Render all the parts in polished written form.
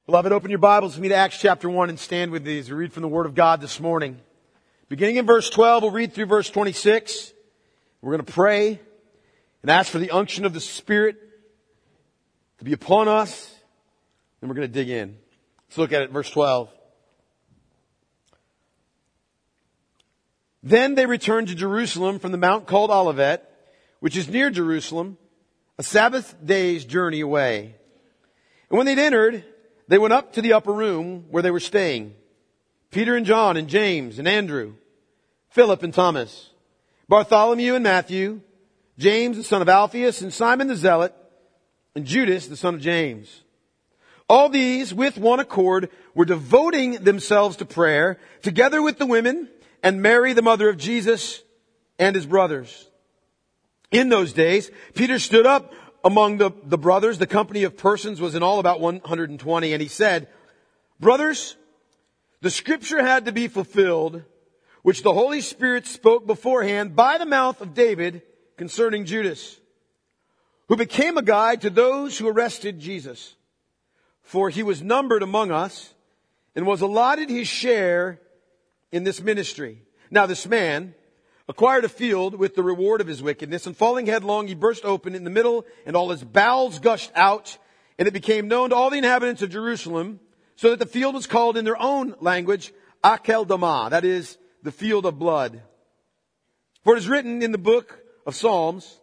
Beloved, open your Bibles with me to Acts chapter 1 and stand with me as we read from the Word of God this morning. Beginning in verse 12, we'll read through verse 26. We're going to pray and ask for the unction of the Spirit to be upon us. Then we're going to dig in. Let's look at it, verse 12. Then they returned to Jerusalem from the mount called Olivet, which is near Jerusalem, a Sabbath day's journey away. And when they'd entered, they went up to the upper room where they were staying. Peter and John and James and Andrew, Philip and Thomas, Bartholomew and Matthew, James the son of Alphaeus and Simon the Zealot, and Judas the son of James. All these, with one accord, were devoting themselves to prayer, together with the women and Mary the mother of Jesus and his brothers. In those days, Peter stood up among the brothers. The company of persons was in all about 120. And he said, "Brothers, the scripture had to be fulfilled, which the Holy Spirit spoke beforehand by the mouth of David concerning Judas, who became a guide to those who arrested Jesus. For he was numbered among us and was allotted his share in this ministry. Now this man acquired a field with the reward of his wickedness, and falling headlong, he burst open in the middle, and all his bowels gushed out, and it became known to all the inhabitants of Jerusalem, so that the field was called in their own language, Akeldama, that is, the field of blood. For it is written in the book of Psalms,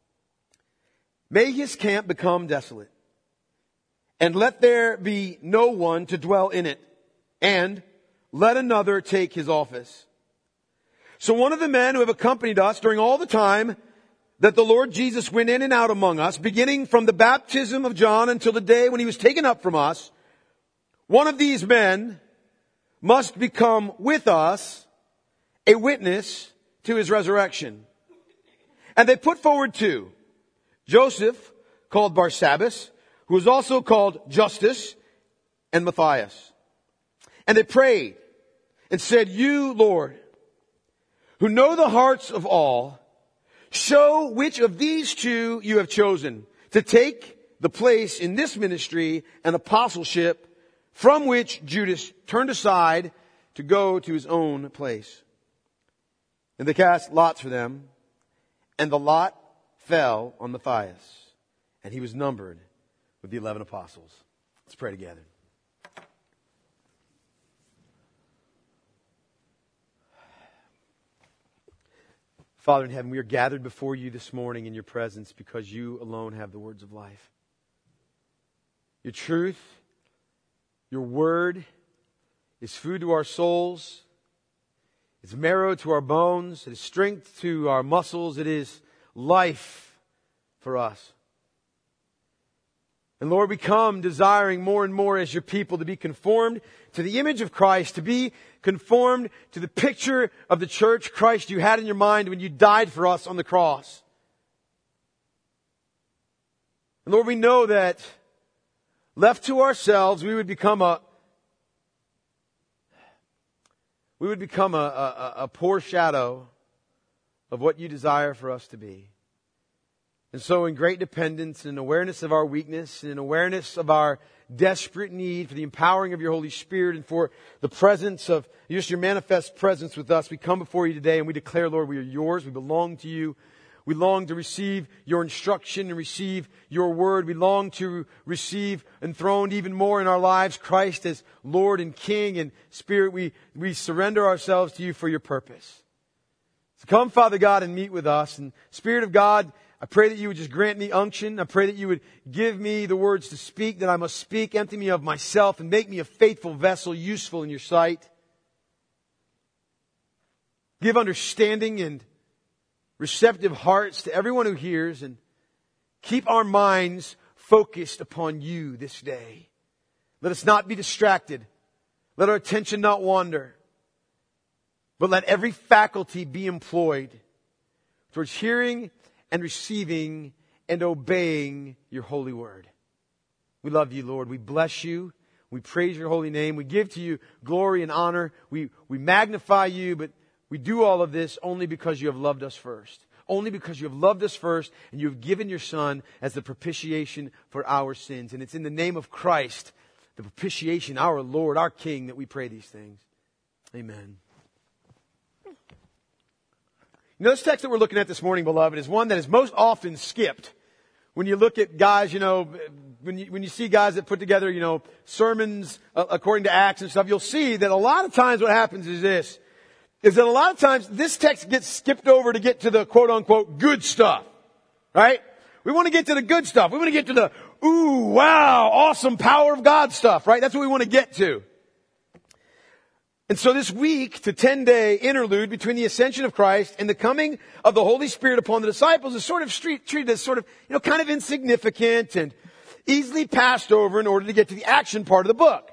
may his camp become desolate, and let there be no one to dwell in it, and let another take his office. So one of the men who have accompanied us during all the time that the Lord Jesus went in and out among us, beginning from the baptism of John until the day when he was taken up from us, one of these men must become with us a witness to his resurrection." And they put forward two: Joseph, called Barsabbas, who was also called Justus, and Matthias. And they prayed and said, "You, Lord, who know the hearts of all, show which of these two you have chosen to take the place in this ministry and apostleship from which Judas turned aside to go to his own place." And they cast lots for them, and the lot fell on Matthias, and he was numbered with the 11 apostles. Let's pray together. Father in heaven, we are gathered before you this morning in your presence because you alone have the words of life. Your truth, your word is food to our souls. It's marrow to our bones. It is strength to our muscles. It is life for us. And Lord, we come desiring more and more as your people to be conformed to the image of Christ, to be conformed to the picture of the church Christ you had in your mind when you died for us on the cross. And Lord, we know that left to ourselves, we would become a poor shadow of what you desire for us to be. And so in great dependence and awareness of our weakness and in awareness of our desperate need for the empowering of your Holy Spirit and for the presence of just your manifest presence with us, we come before you today and we declare, Lord, we are yours. We belong to you. We long to receive your instruction and receive your word. We long to receive enthroned even more in our lives Christ as Lord and King and Spirit. We surrender ourselves to you for your purpose. So come, Father God, and meet with us. And Spirit of God, I pray that you would just grant me unction. I pray that you would give me the words to speak that I must speak. Empty me of myself and make me a faithful vessel, useful in your sight. Give understanding and receptive hearts to everyone who hears, and keep our minds focused upon you this day. Let us not be distracted. Let our attention not wander. But let every faculty be employed towards hearing and receiving and obeying your holy word. We love you, Lord. We bless you. We praise your holy name. We give to you glory and honor. We magnify you, but we do all of this only because you have loved us first. Only because you have loved us first and you have given your Son as the propitiation for our sins. And it's in the name of Christ the propitiation, our Lord, our King, that we pray these things. Amen. You know, this text that we're looking at this morning, beloved, is one that is most often skipped. When you look at guys, you know, when you see guys that put together, you know, sermons according to Acts and stuff, you'll see that a lot of times what happens is this, is that a lot of times this text gets skipped over to get to the quote unquote good stuff. Right? We want to get to the good stuff. We want to get to the, ooh, wow, awesome power of God stuff, right? That's what we want to get to. And so this week to 10-day interlude between the ascension of Christ and the coming of the Holy Spirit upon the disciples is sort of treated as sort of, you know, kind of insignificant and easily passed over in order to get to the action part of the book.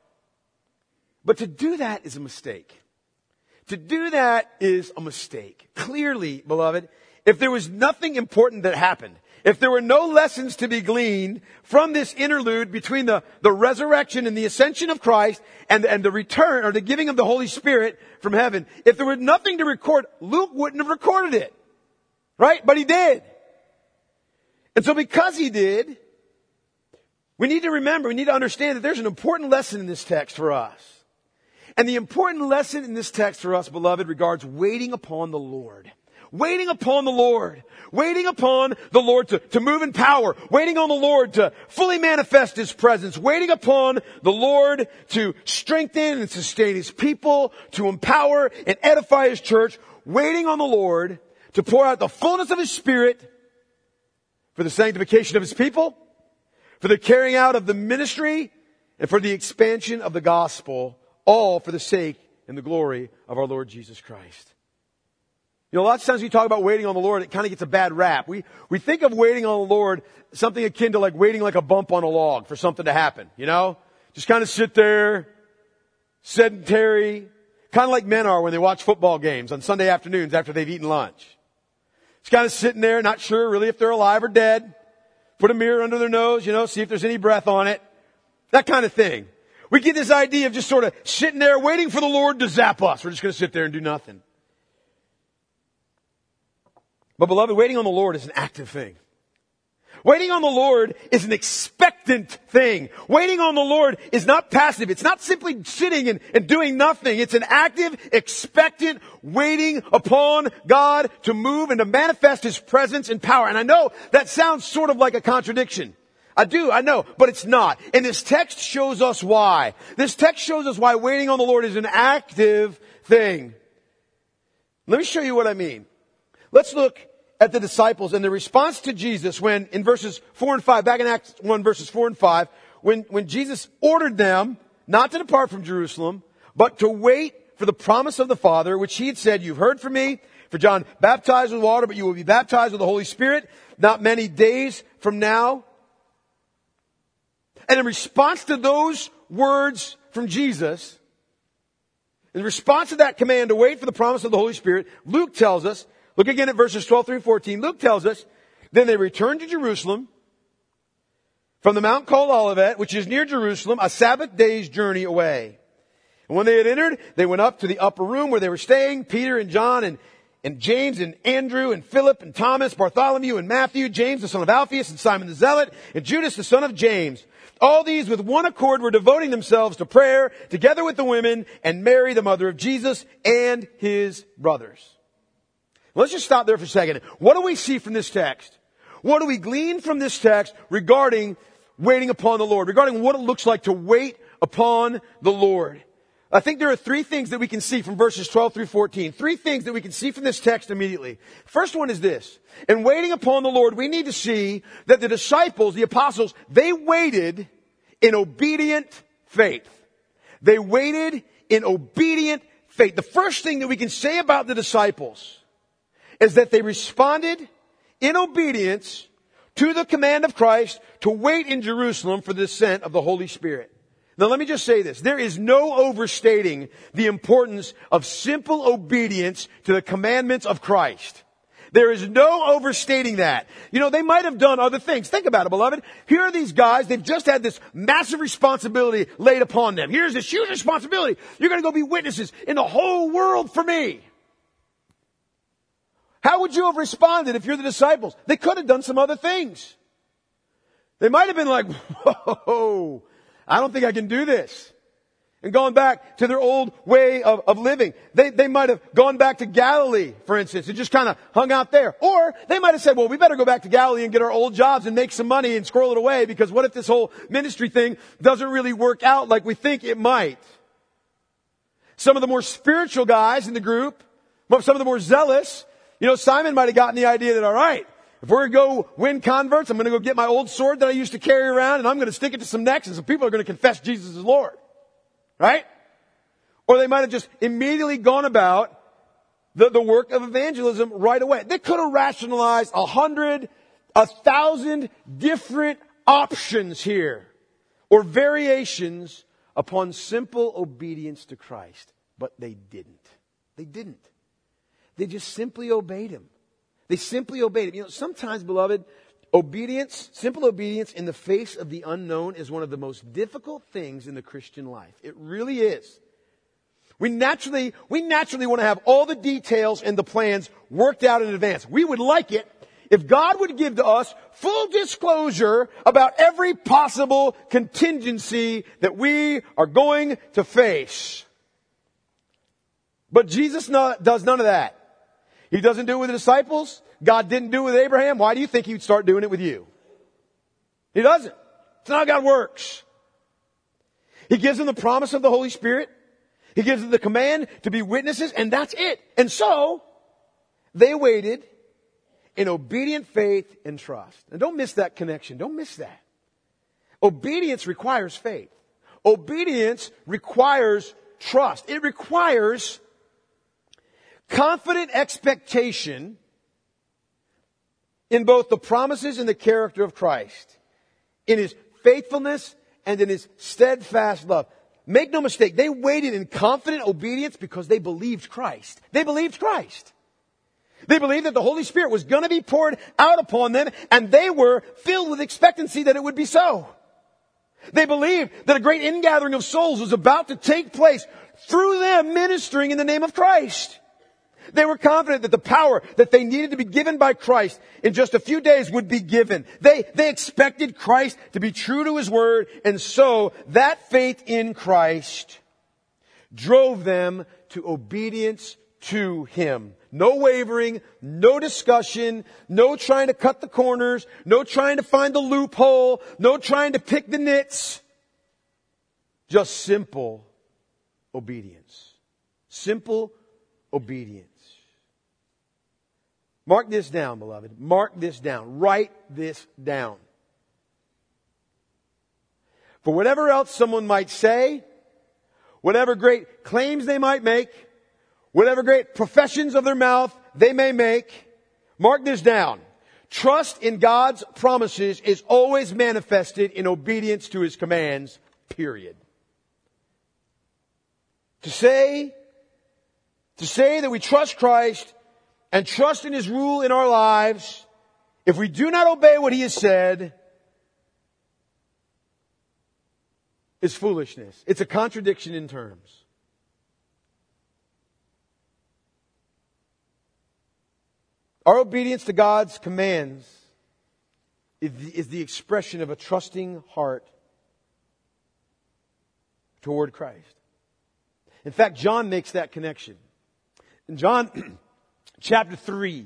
But to do that is a mistake. To do that is a mistake. Clearly, beloved, if there was nothing important that happened, if there were no lessons to be gleaned from this interlude between the resurrection and the ascension of Christ and the return or the giving of the Holy Spirit from heaven, if there were nothing to record, Luke wouldn't have recorded it. Right? But he did. And so because he did, we need to remember, we need to understand that there's an important lesson in this text for us. And the important lesson in this text for us, beloved, regards waiting upon the Lord. Waiting upon the Lord. Waiting upon the Lord to move in power. Waiting on the Lord to fully manifest His presence. Waiting upon the Lord to strengthen and sustain His people, to empower and edify His church. Waiting on the Lord to pour out the fullness of His Spirit for the sanctification of His people, for the carrying out of the ministry, and for the expansion of the gospel, all for the sake and the glory of our Lord Jesus Christ. You know, lots of times we talk about waiting on the Lord, it kind of gets a bad rap. We think of waiting on the Lord something akin to like waiting like a bump on a log for something to happen, you know? Just kind of sit there, sedentary, kind of like men are when they watch football games on Sunday afternoons after they've eaten lunch. Just kind of sitting there, not sure really if they're alive or dead. Put a mirror under their nose, you know, see if there's any breath on it. That kind of thing. We get this idea of just sort of sitting there waiting for the Lord to zap us. We're just going to sit there and do nothing. But beloved, waiting on the Lord is an active thing. Waiting on the Lord is an expectant thing. Waiting on the Lord is not passive. It's not simply sitting and doing nothing. It's an active, expectant waiting upon God to move and to manifest His presence and power. And I know that sounds sort of like a contradiction. I know, but it's not. And this text shows us why. This text shows us why waiting on the Lord is an active thing. Let me show you what I mean. Let's look at the disciples and the response to Jesus when, in verses 4 and 5, back in Acts 1, verses 4 and 5, when Jesus ordered them not to depart from Jerusalem, but to wait for the promise of the Father, which He had said, "You've heard from me, for John baptized with water, but you will be baptized with the Holy Spirit not many days from now." And in response to those words from Jesus, in response to that command to wait for the promise of the Holy Spirit, Luke tells us, look again at verses 12 through 14. Luke tells us, then they returned to Jerusalem from the mount called Olivet, which is near Jerusalem, a Sabbath day's journey away. And when they had entered, they went up to the upper room where they were staying, Peter and John and James and Andrew and Philip and Thomas, Bartholomew and Matthew, James the son of Alphaeus and Simon the Zealot, and Judas the son of James. All these with one accord were devoting themselves to prayer, together with the women, and Mary, the mother of Jesus, and His brothers. Let's just stop there for a second. What do we see from this text? What do we glean from this text regarding waiting upon the Lord? Regarding what it looks like to wait upon the Lord? I think there are three things that we can see from verses 12 through 14. Three things that we can see from this text immediately. First one is this. In waiting upon the Lord, we need to see that the disciples, the apostles, they waited in obedient faith. They waited in obedient faith. The first thing that we can say about the disciples is that they responded in obedience to the command of Christ to wait in Jerusalem for the descent of the Holy Spirit. Now let me just say this. There is no overstating the importance of simple obedience to the commandments of Christ. There is no overstating that. You know, they might have done other things. Think about it, beloved. Here are these guys. They've just had this massive responsibility laid upon them. Here's this huge responsibility. You're going to go be witnesses in the whole world for me. How would you have responded if you're the disciples? They could have done some other things. They might have been like, whoa, I don't think I can do this. And gone back to their old way of living. They might have gone back to Galilee, for instance, and just kind of hung out there. Or they might have said, well, we better go back to Galilee and get our old jobs and make some money and squirrel it away, because what if this whole ministry thing doesn't really work out like we think it might? Some of the more spiritual guys in the group, some of the more zealous, Simon might have gotten the idea that, all right, if we're going to go win converts, I'm going to go get my old sword that I used to carry around and I'm going to stick it to some necks and some people are going to confess Jesus is Lord. Right? Or they might have just immediately gone about the work of evangelism right away. They could have rationalized 100, 1,000 different options here, or variations upon simple obedience to Christ. But they didn't. They didn't. They just simply obeyed Him. They simply obeyed Him. Sometimes, beloved, simple obedience in the face of the unknown is one of the most difficult things in the Christian life. It really is. We naturally want to have all the details and the plans worked out in advance. We would like it if God would give to us full disclosure about every possible contingency that we are going to face. But Jesus does none of that. He doesn't do it with the disciples. God didn't do it with Abraham. Why do you think He would start doing it with you? He doesn't. It's not how God works. He gives them the promise of the Holy Spirit. He gives them the command to be witnesses, and that's it. And so, they waited in obedient faith and trust. And don't miss that connection. Don't miss that. Obedience requires faith. Obedience requires trust. It requires confident expectation in both the promises and the character of Christ, in His faithfulness and in His steadfast love. Make no mistake, they waited in confident obedience because they believed Christ. They believed Christ. They believed that the Holy Spirit was going to be poured out upon them, and they were filled with expectancy that it would be so. They believed that a great ingathering of souls was about to take place through them ministering in the name of Christ. They were confident that the power that they needed to be given by Christ in just a few days would be given. They expected Christ to be true to His word, and so that faith in Christ drove them to obedience to Him. No wavering, no discussion, no trying to cut the corners, no trying to find the loophole, no trying to pick the nits. Just simple obedience. Simple obedience. Mark this down, beloved. Mark this down. Write this down. For whatever else someone might say, whatever great claims they might make, whatever great professions of their mouth they may make, mark this down. Trust in God's promises is always manifested in obedience to His commands, period. To say that we trust Christ and trust in His rule in our lives, if we do not obey what He has said, is foolishness. It's a contradiction in terms. Our obedience to God's commands is the expression of a trusting heart toward Christ. In fact, John makes that connection. In John chapter 3,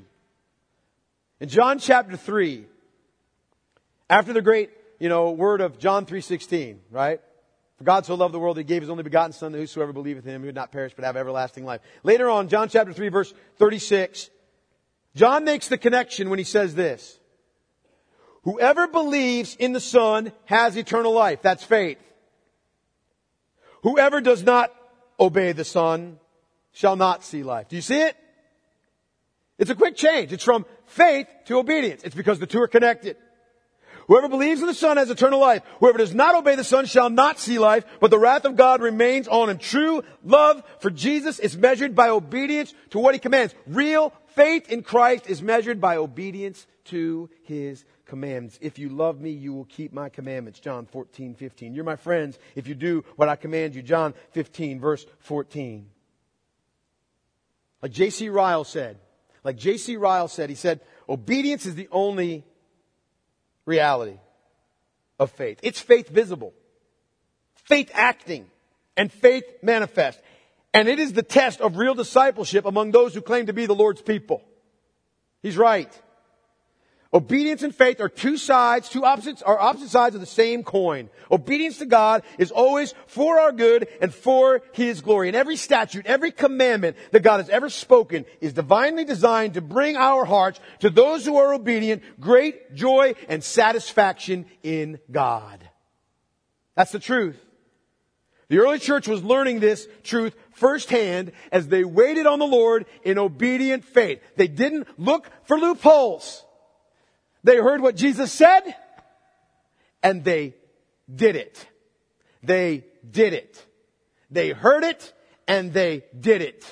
after the great, word of John 3:16, right? For God so loved the world that He gave His only begotten Son, that whosoever believeth in Him would not perish but have everlasting life. Later on, John chapter 3, verse 36, John makes the connection when he says this: whoever believes in the Son has eternal life. That's faith. Whoever does not obey the Son shall not see life. Do you see it? It's a quick change. It's from faith to obedience. It's because the two are connected. Whoever believes in the Son has eternal life. Whoever does not obey the Son shall not see life, but the wrath of God remains on him. True love for Jesus is measured by obedience to what He commands. Real faith in Christ is measured by obedience to His commands. If you love me, you will keep my commandments. John 14:15. You're my friends if you do what I command you. John 15, verse 14. Like J.C. Ryle said, he said, obedience is the only reality of faith. It's faith visible. faith acting, and faith manifest. And it is the test of real discipleship among those who claim to be the Lord's people. He's right. Obedience and faith are opposite sides of the same coin. Obedience to God is always for our good and for His glory. And every statute, every commandment that God has ever spoken is divinely designed to bring our hearts, to those who are obedient, great joy and satisfaction in God. That's the truth. The early church was learning this truth firsthand as they waited on the Lord in obedient faith. They didn't look for loopholes. They heard what Jesus said, and they did it. They did it. They heard it, and they did it.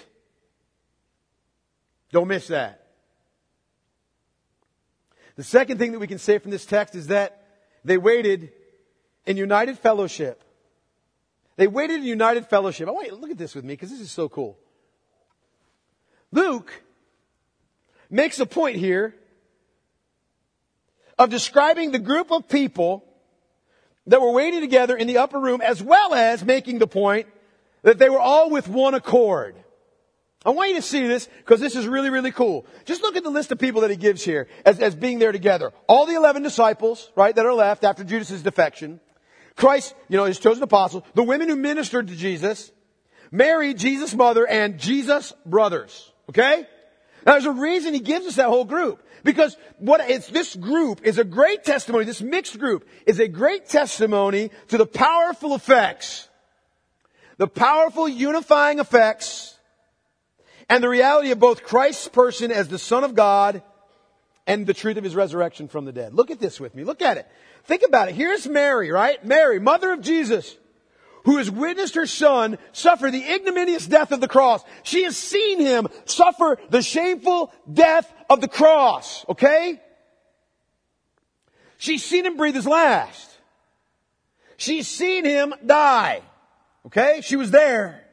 Don't miss that. The second thing that we can say from this text is that they waited in united fellowship. They waited in united fellowship. I want you to look at this with me because this is so cool. Luke makes a point here of describing the group of people that were waiting together in the upper room, as well as making the point that they were all with one accord. I want you to see this because this is really, really cool. Just look at the list of people that he gives here as being there together. All the 11 disciples, right, that are left after Judas' defection. Christ, his chosen apostles. The women who ministered to Jesus. Mary, Jesus' mother, and Jesus' brothers. Okay? Now there's a reason he gives us that whole group. Because this group is a great testimony, this mixed group is a great testimony to the powerful effects, the powerful unifying effects, and the reality of both Christ's person as the Son of God and the truth of His resurrection from the dead. Look at this with me. Look at it. Think about it. Here's Mary, right? Mary, mother of Jesus, who has witnessed her son suffer the ignominious death of the cross. She has seen him suffer the shameful death of the cross. Okay? She's seen him breathe his last. She's seen him die. Okay? She was there.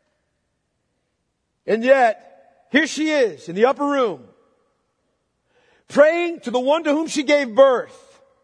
And yet, here she is in the upper room, praying to the one to whom she gave birth,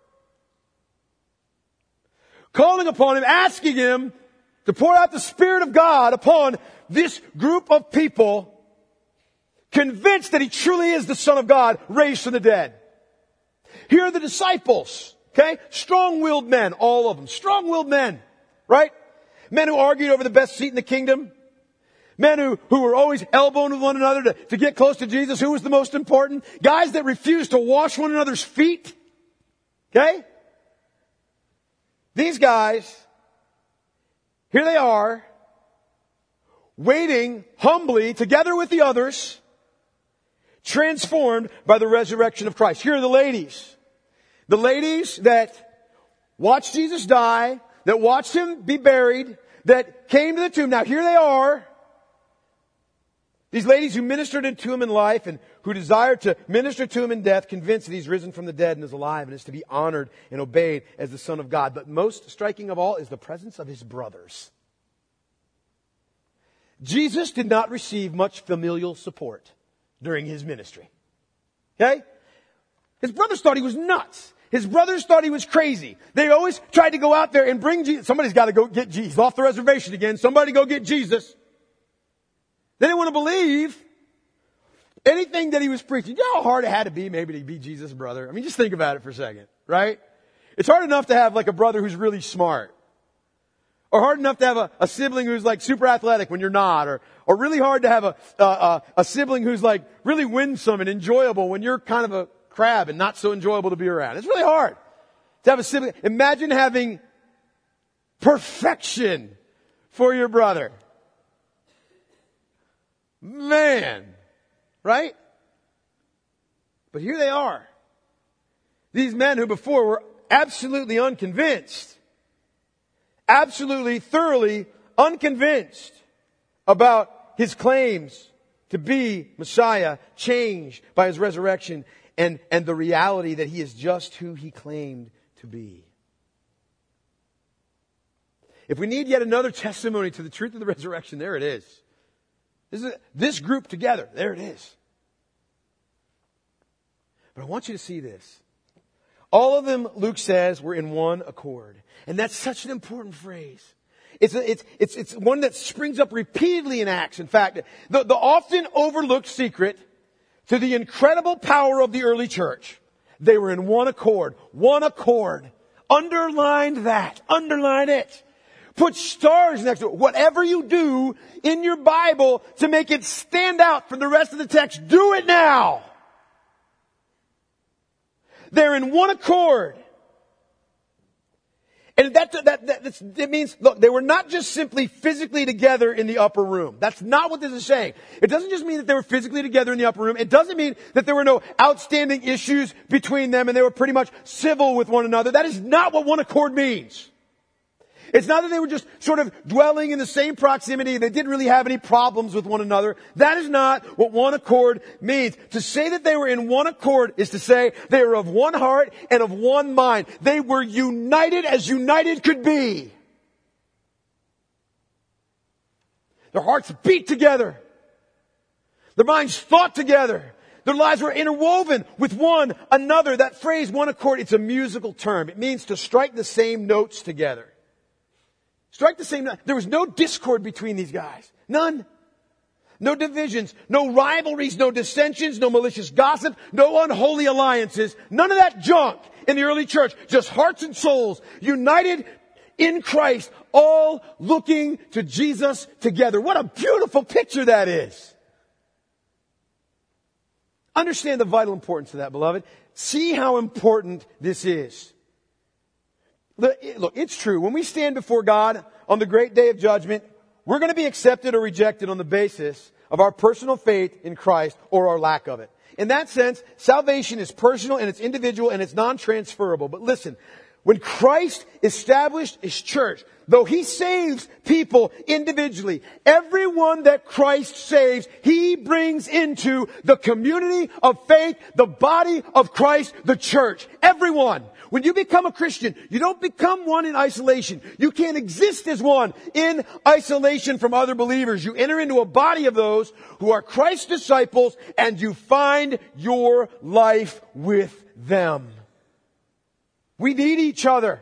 calling upon Him, asking Him to pour out the Spirit of God upon this group of people, convinced that He truly is the Son of God, raised from the dead. Here are the disciples, okay? Strong-willed men, all of them. Strong-willed men, right? Men who argued over the best seat in the kingdom. Men who were always elbowing with one another to get close to Jesus. Who was the most important? Guys that refused to wash one another's feet. Okay? These guys, here they are, waiting humbly together with the others, transformed by the resurrection of Christ. Here are the ladies. The ladies that watched Jesus die, that watched Him be buried, that came to the tomb. Now here they are. These ladies who ministered to Him in life and who desired to minister to Him in death, convinced that He's risen from the dead and is alive and is to be honored and obeyed as the Son of God. But most striking of all is the presence of His brothers. Jesus did not receive much familial support during His ministry. Okay? His brothers thought He was nuts. His brothers thought He was crazy. They always tried to go out there and bring Jesus. Somebody's got to go get Jesus. Off the reservation again. Somebody go get Jesus. They didn't want to believe anything that He was preaching. You know how hard it had to be maybe to be Jesus' brother? I mean, just think about it for a second, right? It's hard enough to have like a brother who's really smart. Or hard enough to have a sibling who's like super athletic when you're not. Or really hard to have a sibling who's like really winsome and enjoyable when you're kind of a crab and not so enjoyable to be around. It's really hard to have a sibling. Imagine having perfection for your brother. Man, right? But here they are. These men who before were absolutely unconvinced, absolutely thoroughly unconvinced about His claims to be Messiah, changed by His resurrection and the reality that He is just who He claimed to be. If we need yet another testimony to the truth of the resurrection, there it is. This group together, there it is. But I want you to see this. All of them, Luke says, were in one accord. And that's such an important phrase. It's one that springs up repeatedly in Acts. In fact, the often overlooked secret to the incredible power of the early church, they were in one accord. One accord. Underline that. Underline it. Put stars next to it. Whatever you do in your Bible to make it stand out from the rest of the text, do it now. They're in one accord. And that means, look, they were not just simply physically together in the upper room. That's not what this is saying. It doesn't just mean that they were physically together in the upper room. It doesn't mean that there were no outstanding issues between them and they were pretty much civil with one another. That is not what one accord means. It's not that they were just sort of dwelling in the same proximity and they didn't really have any problems with one another. That is not what one accord means. To say that they were in one accord is to say they were of one heart and of one mind. They were united as united could be. Their hearts beat together. Their minds thought together. Their lives were interwoven with one another. That phrase, one accord, it's a musical term. It means to strike the same notes together. Strike the same note. There was no discord between these guys. None. No divisions, no rivalries, no dissensions, no malicious gossip, no unholy alliances. None of that junk in the early church. Just hearts and souls united in Christ, all looking to Jesus together. What a beautiful picture that is. Understand the vital importance of that, beloved. See how important this is. Look, it's true. When we stand before God on the great day of judgment, we're going to be accepted or rejected on the basis of our personal faith in Christ or our lack of it. In that sense, salvation is personal and it's individual and it's non-transferable. But listen, when Christ established His church, though He saves people individually, everyone that Christ saves, He brings into the community of faith, the body of Christ, the church. Everyone. When you become a Christian, you don't become one in isolation. You can't exist as one in isolation from other believers. You enter into a body of those who are Christ's disciples and you find your life with them. We need each other.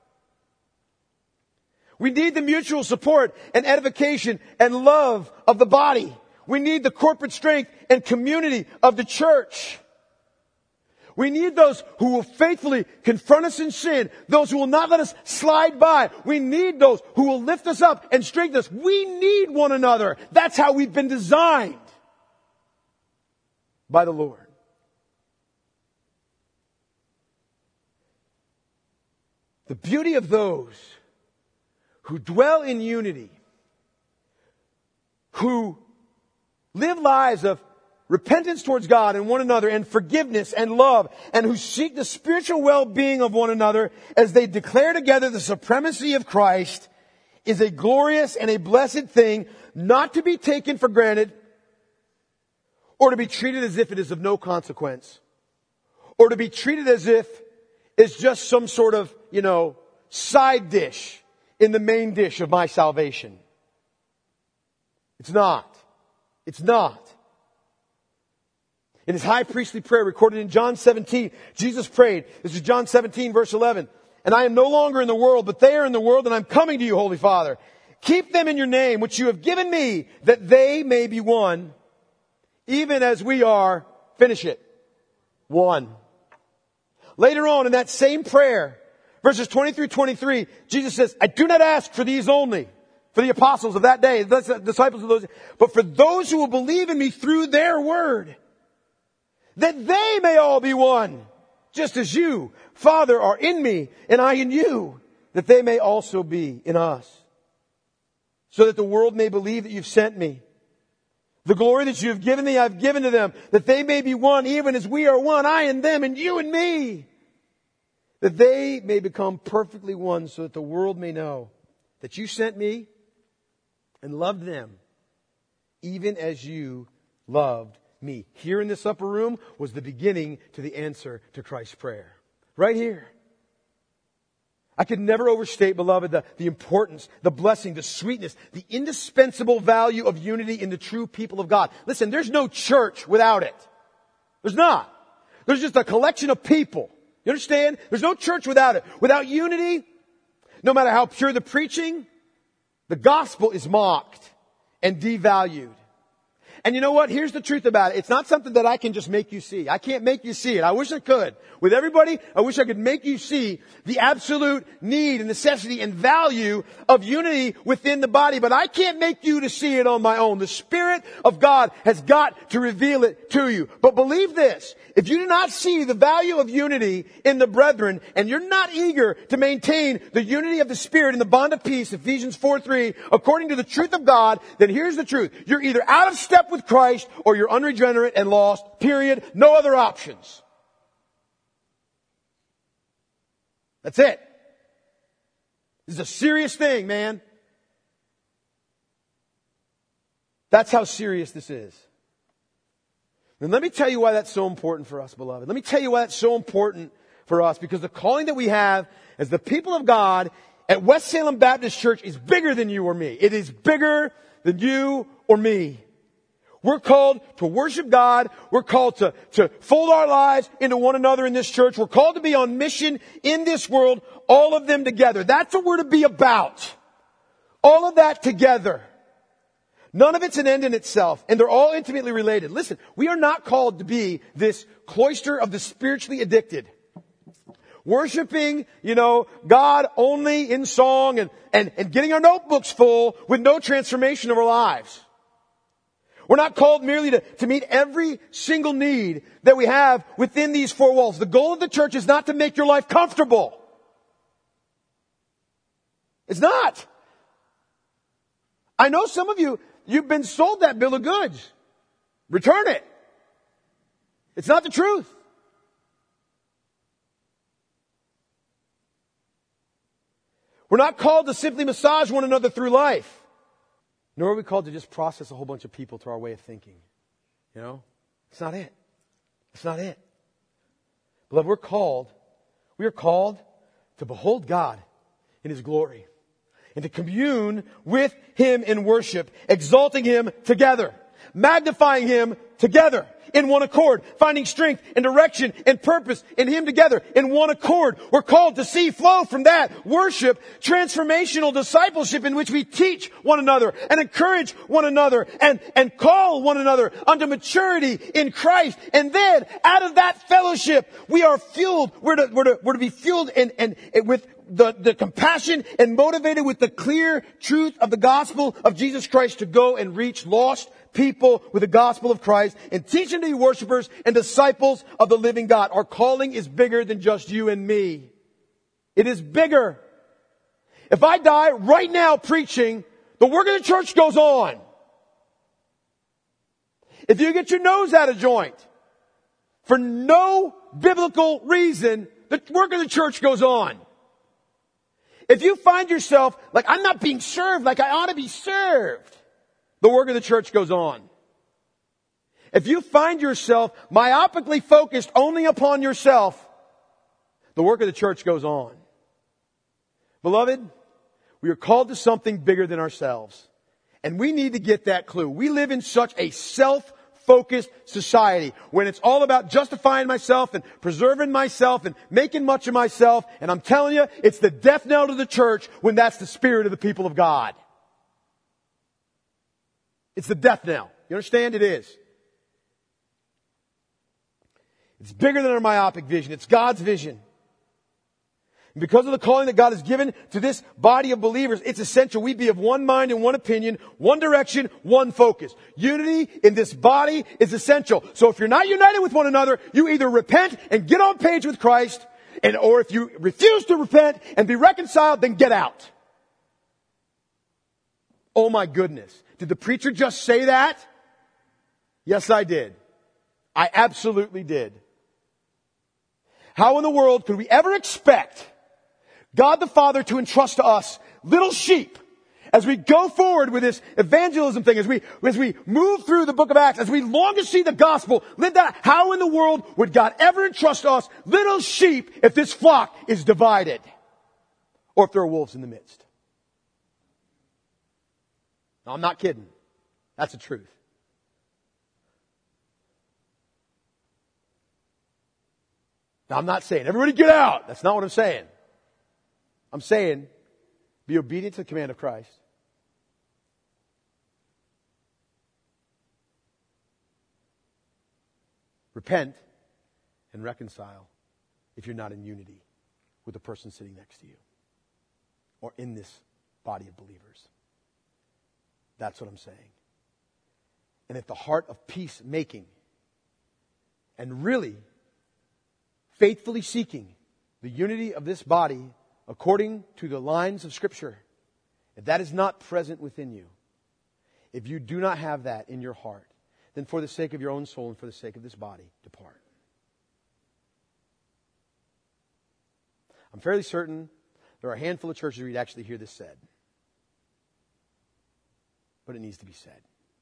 We need the mutual support and edification and love of the body. We need the corporate strength and community of the church. We need those who will faithfully confront us in sin, those who will not let us slide by. We need those who will lift us up and strengthen us. We need one another. That's how we've been designed by the Lord. The beauty of those who dwell in unity, who live lives of repentance towards God and one another and forgiveness and love, and who seek the spiritual well-being of one another as they declare together the supremacy of Christ, is a glorious and a blessed thing, not to be taken for granted or to be treated as if it is of no consequence, or to be treated as if it's just some sort of, side dish in the main dish of my salvation. It's not. It's not. In His high priestly prayer recorded in John 17, Jesus prayed, this is John 17 verse 11, "And I am no longer in the world, but they are in the world, and I'm coming to you, Holy Father. Keep them in your name, which you have given me, that they may be one, even as we are," finish it, "one." Later on in that same prayer, verses 20 through 23, Jesus says, "I do not ask for these only," for the apostles of that day, the disciples of those, "but for those who will believe in me through their word, that they may all be one, just as you, Father, are in me, and I in you, that they may also be in us, so that the world may believe that you've sent me. The glory that you have given me, I've given to them, that they may be one, even as we are one, I and them, and you and me, that they may become perfectly one, so that the world may know that you sent me and loved them, even as you loved me." Here in this upper room was the beginning to the answer to Christ's prayer. Right here. I could never overstate, beloved, the importance, the blessing, the sweetness, the indispensable value of unity in the true people of God. Listen, there's no church without it. There's not. There's just a collection of people. You understand? There's no church without it. Without unity, no matter how pure the preaching, the gospel is mocked and devalued. And you know what? Here's the truth about it. It's not something that I can just make you see. I can't make you see it. I wish I could. With everybody, I wish I could make you see the absolute need and necessity and value of unity within the body. But I can't make you to see it on my own. The Spirit of God has got to reveal it to you. But believe this. If you do not see the value of unity in the brethren, and you're not eager to maintain the unity of the Spirit in the bond of peace, Ephesians 4:3, according to the truth of God, then here's the truth. You're either out of step with Christ or you're unregenerate and lost. Period. No other options. That's it. This is a serious thing, man. That's how serious this is. And let me tell you why that's so important for us, beloved. Let me tell you why that's so important for us. Because the calling that we have as the people of God at West Salem Baptist Church is bigger than you or me. It is bigger than you or me. We're called to worship God. We're called to fold our lives into one another in this church. We're called to be on mission in this world, all of them together. That's what we're to be about. All of that together. None of it's an end in itself, and they're all intimately related. Listen, we are not called to be this cloister of the spiritually addicted. Worshiping, God only in song and getting our notebooks full with no transformation of our lives. We're not called merely to meet every single need that we have within these four walls. The goal of the church is not to make your life comfortable. It's not. I know some of you, you've been sold that bill of goods. Return it. It's not the truth. We're not called to simply massage one another through life. Nor are we called to just process a whole bunch of people through our way of thinking. It's not it. It's not it. Beloved, we are called to behold God in His glory and to commune with Him in worship, exalting Him together, magnifying Him together in one accord, finding strength and direction and purpose in Him together in one accord. We're called to see flow from that worship, transformational discipleship in which we teach one another and encourage one another and call one another unto maturity in Christ. And then out of that fellowship, we are fueled. We're to be fueled and with the compassion and motivated with the clear truth of the gospel of Jesus Christ to go and reach lost people with the gospel of Christ and teach them to be worshipers and disciples of the living God. Our calling is bigger than just you and me. It is bigger. If I die right now preaching, the work of the church goes on. If you get your nose out of joint for no biblical reason, the work of the church goes on. If you find yourself like, I'm not being served like I ought to be served, the work of the church goes on. If you find yourself myopically focused only upon yourself, the work of the church goes on. Beloved, we are called to something bigger than ourselves. And we need to get that clue. We live in such a self-focused society when it's all about justifying myself and preserving myself and making much of myself. And I'm telling you, it's the death knell to the church when that's the spirit of the people of God. It's the death knell. You understand? It is. It's bigger than our myopic vision. It's God's vision. And because of the calling that God has given to this body of believers, it's essential we be of one mind and one opinion, one direction, one focus. Unity in this body is essential. So if you're not united with one another, you either repent and get on page with Christ, or if you refuse to repent and be reconciled, then get out. Oh my goodness. Did the preacher just say that? Yes, I did. I absolutely did. How in the world could we ever expect God the Father to entrust to us little sheep as we go forward with this evangelism thing, as we move through the book of Acts, as we long to see the gospel lived out? How in the world would God ever entrust to us little sheep if this flock is divided or if there are wolves in the midst? No, I'm not kidding. That's the truth. Now, I'm not saying, everybody get out. That's not what I'm saying. I'm saying, be obedient to the command of Christ. Repent and reconcile if you're not in unity with the person sitting next to you or in this body of believers. That's what I'm saying. And at the heart of peacemaking and really faithfully seeking the unity of this body according to the lines of Scripture, if that is not present within you, if you do not have that in your heart, then for the sake of your own soul and for the sake of this body, depart. I'm fairly certain there are a handful of churches where you'd actually hear this said. But it needs to be said.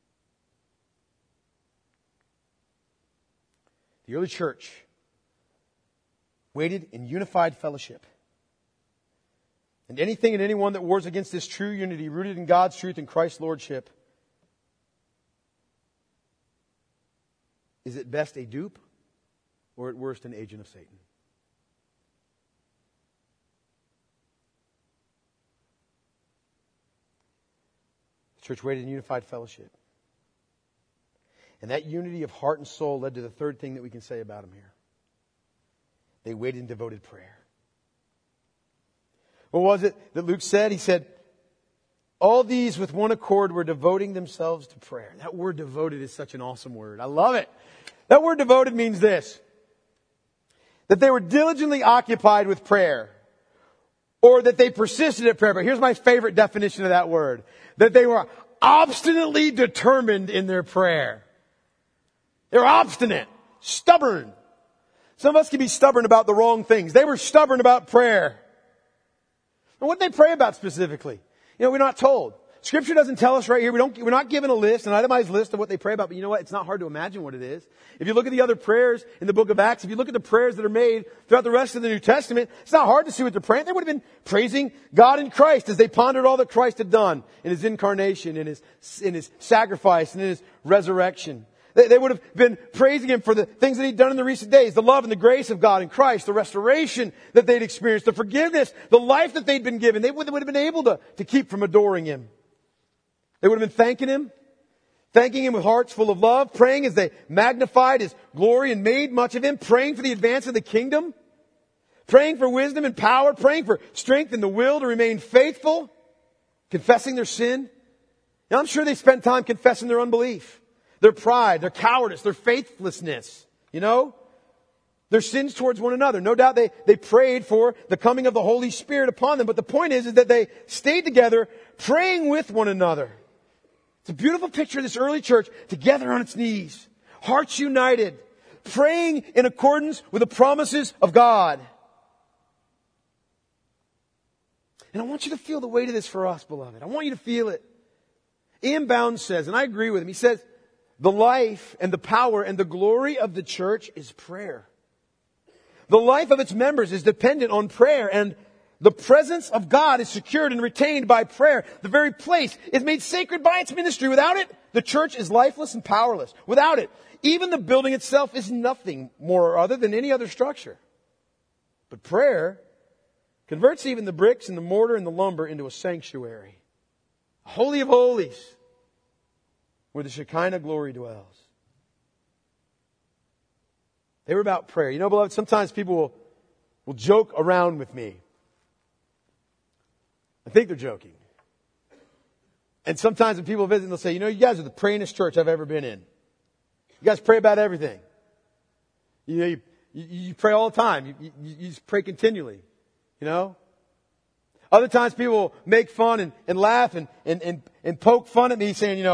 The early church waited in unified fellowship. And anything and anyone that wars against this true unity rooted in God's truth and Christ's lordship is at best a dupe or at worst an agent of Satan. The church waited in unified fellowship. And that unity of heart and soul led to the third thing that we can say about them here. They waited in devoted prayer. What was it that Luke said? He said, all these with one accord were devoting themselves to prayer. That word devoted is such an awesome word. I love it. That word devoted means this. That they were diligently occupied with prayer. Or that they persisted at prayer. But here's my favorite definition of that word. That they were obstinately determined in their prayer. They're obstinate, stubborn. Some of us can be stubborn about the wrong things. They were stubborn about prayer. And what did they pray about specifically? You know, we're not told. Scripture doesn't tell us right here. We're not given a list, an itemized list of what they pray about. But you know what? It's not hard to imagine what it is. If you look at the other prayers in the book of Acts, if you look at the prayers that are made throughout the rest of the New Testament, it's not hard to see what they're praying. They would have been praising God in Christ as they pondered all that Christ had done in His incarnation, in His sacrifice, and in His resurrection. They would have been praising Him for the things that He'd done in the recent days, the love and the grace of God in Christ, the restoration that they'd experienced, the forgiveness, the life that they'd been given. They would have been able to keep from adoring Him. They would have been thanking Him with hearts full of love, praying as they magnified His glory and made much of Him, praying for the advance of the kingdom, praying for wisdom and power, praying for strength and the will to remain faithful, confessing their sin. Now, I'm sure they spent time confessing their unbelief, their pride, their cowardice, their faithlessness, their sins towards one another. No doubt they prayed for the coming of the Holy Spirit upon them. But the point is that they stayed together, praying with one another. It's a beautiful picture of this early church together on its knees, hearts united, praying in accordance with the promises of God. And I want you to feel the weight of this for us, beloved. I want you to feel it. Ian Bounds says, and I agree with him, he says, the life and the power and the glory of the church is prayer. The life of its members is dependent on prayer, and the presence of God is secured and retained by prayer. The very place is made sacred by its ministry. Without it, the church is lifeless and powerless. Without it, even the building itself is nothing more or other than any other structure. But prayer converts even the bricks and the mortar and the lumber into a sanctuary, a holy of holies, where the Shekinah glory dwells. They were about prayer. You know, beloved, sometimes people will joke around with me. I think they're joking. And sometimes when people visit, they'll say, you guys are the prayingest church I've ever been in. You guys pray about everything. You pray all the time. You just pray continually. Other times people will make fun and laugh and poke fun at me saying,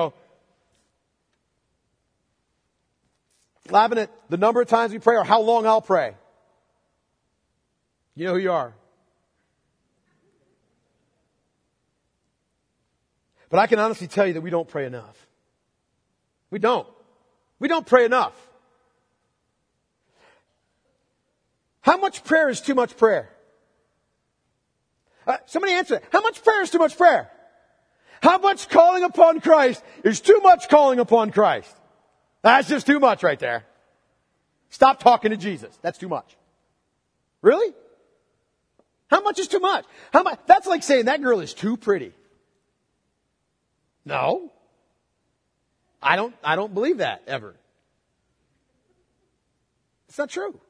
laughing at the number of times we pray or how long I'll pray. You know who you are. But I can honestly tell you that we don't pray enough. We don't. We don't pray enough. How much prayer is too much prayer? Somebody answer that. How much prayer is too much prayer? How much calling upon Christ is too much calling upon Christ? That's just too much right there. Stop talking to Jesus. That's too much. Really? How much is too much? How much? That's like saying that girl is too pretty. No. I don't believe that ever. It's not true.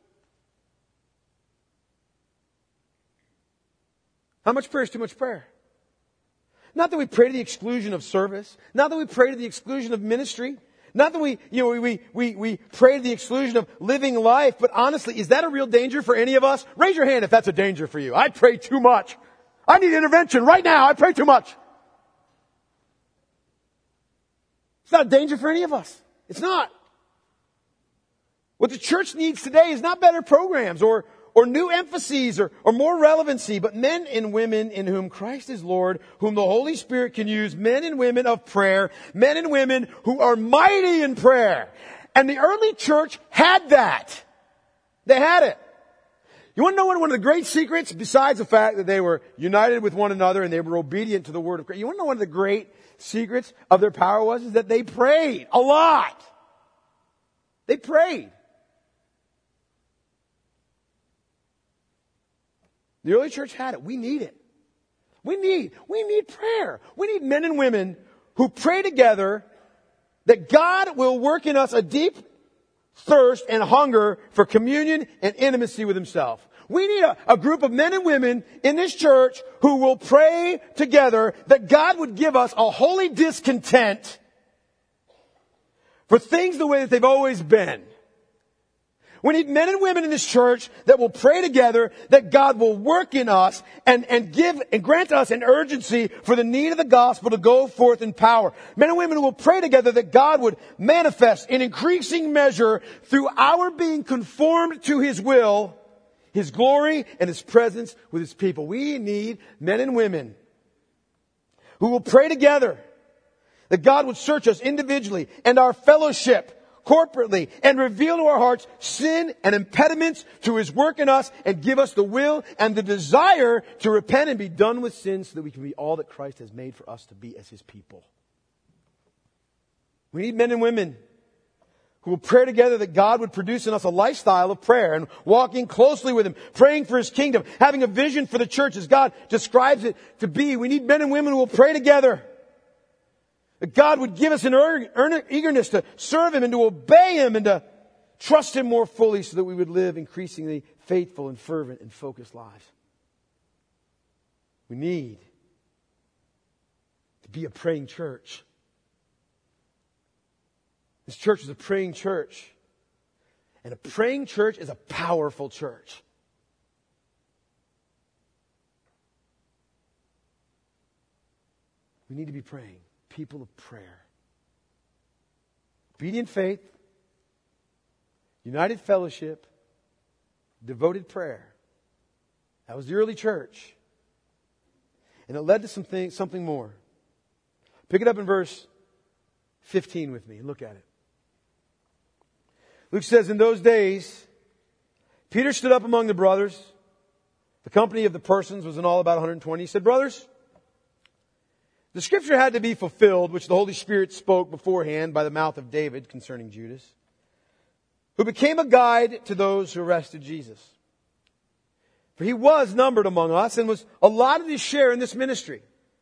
How much prayer is too much prayer? Not that we pray to the exclusion of service. Not that we pray to the exclusion of ministry. Not that we pray to the exclusion of living life. But honestly, is that a real danger for any of us? Raise your hand if that's a danger for you. I pray too much. I need intervention right now. I pray too much. It's not a danger for any of us. It's not. What the church needs today is not better programs or new emphases or more relevancy, but men and women in whom Christ is Lord, whom the Holy Spirit can use, men and women of prayer, men and women who are mighty in prayer. And the early church had that. They had it. You want to know one of the great secrets, besides the fact that they were united with one another and they were obedient to the word of God? You want to know one of the great secrets of their power was? Is that they prayed a lot. They prayed. The early church had it. We need it. We need prayer. We need men and women who pray together that God will work in us a deep thirst and hunger for communion and intimacy with Himself. We need a group of men and women in this church who will pray together that God would give us a holy discontent for things the way that they've always been. We need men and women in this church that will pray together that God will work in us and grant us an urgency for the need of the gospel to go forth in power. Men and women who will pray together that God would manifest in increasing measure through our being conformed to His will, His glory, and His presence with His people. We need men and women who will pray together that God would search us individually and our fellowship corporately and reveal to our hearts sin and impediments to His work in us and give us the will and the desire to repent and be done with sin so that we can be all that Christ has made for us to be as His people. We need men and women who will pray together that God would produce in us a lifestyle of prayer and walking closely with Him, praying for His kingdom, having a vision for the church as God describes it to be. We need men and women who will pray together that God would give us an eagerness to serve Him and to obey Him and to trust Him more fully so that we would live increasingly faithful and fervent and focused lives. We need to be a praying church. This church is a praying church. And a praying church is a powerful church. We need to be praying. People of prayer. Obedient faith, united fellowship, devoted prayer. That was the early church. And it led to something more. Pick it up in verse 15 with me and look at it. Luke says, in those days, Peter stood up among the brothers. The company of the persons was in all about 120. He said, brothers, the scripture had to be fulfilled, which the Holy Spirit spoke beforehand by the mouth of David concerning Judas, who became a guide to those who arrested Jesus. For he was numbered among us and was allotted his share in this ministry.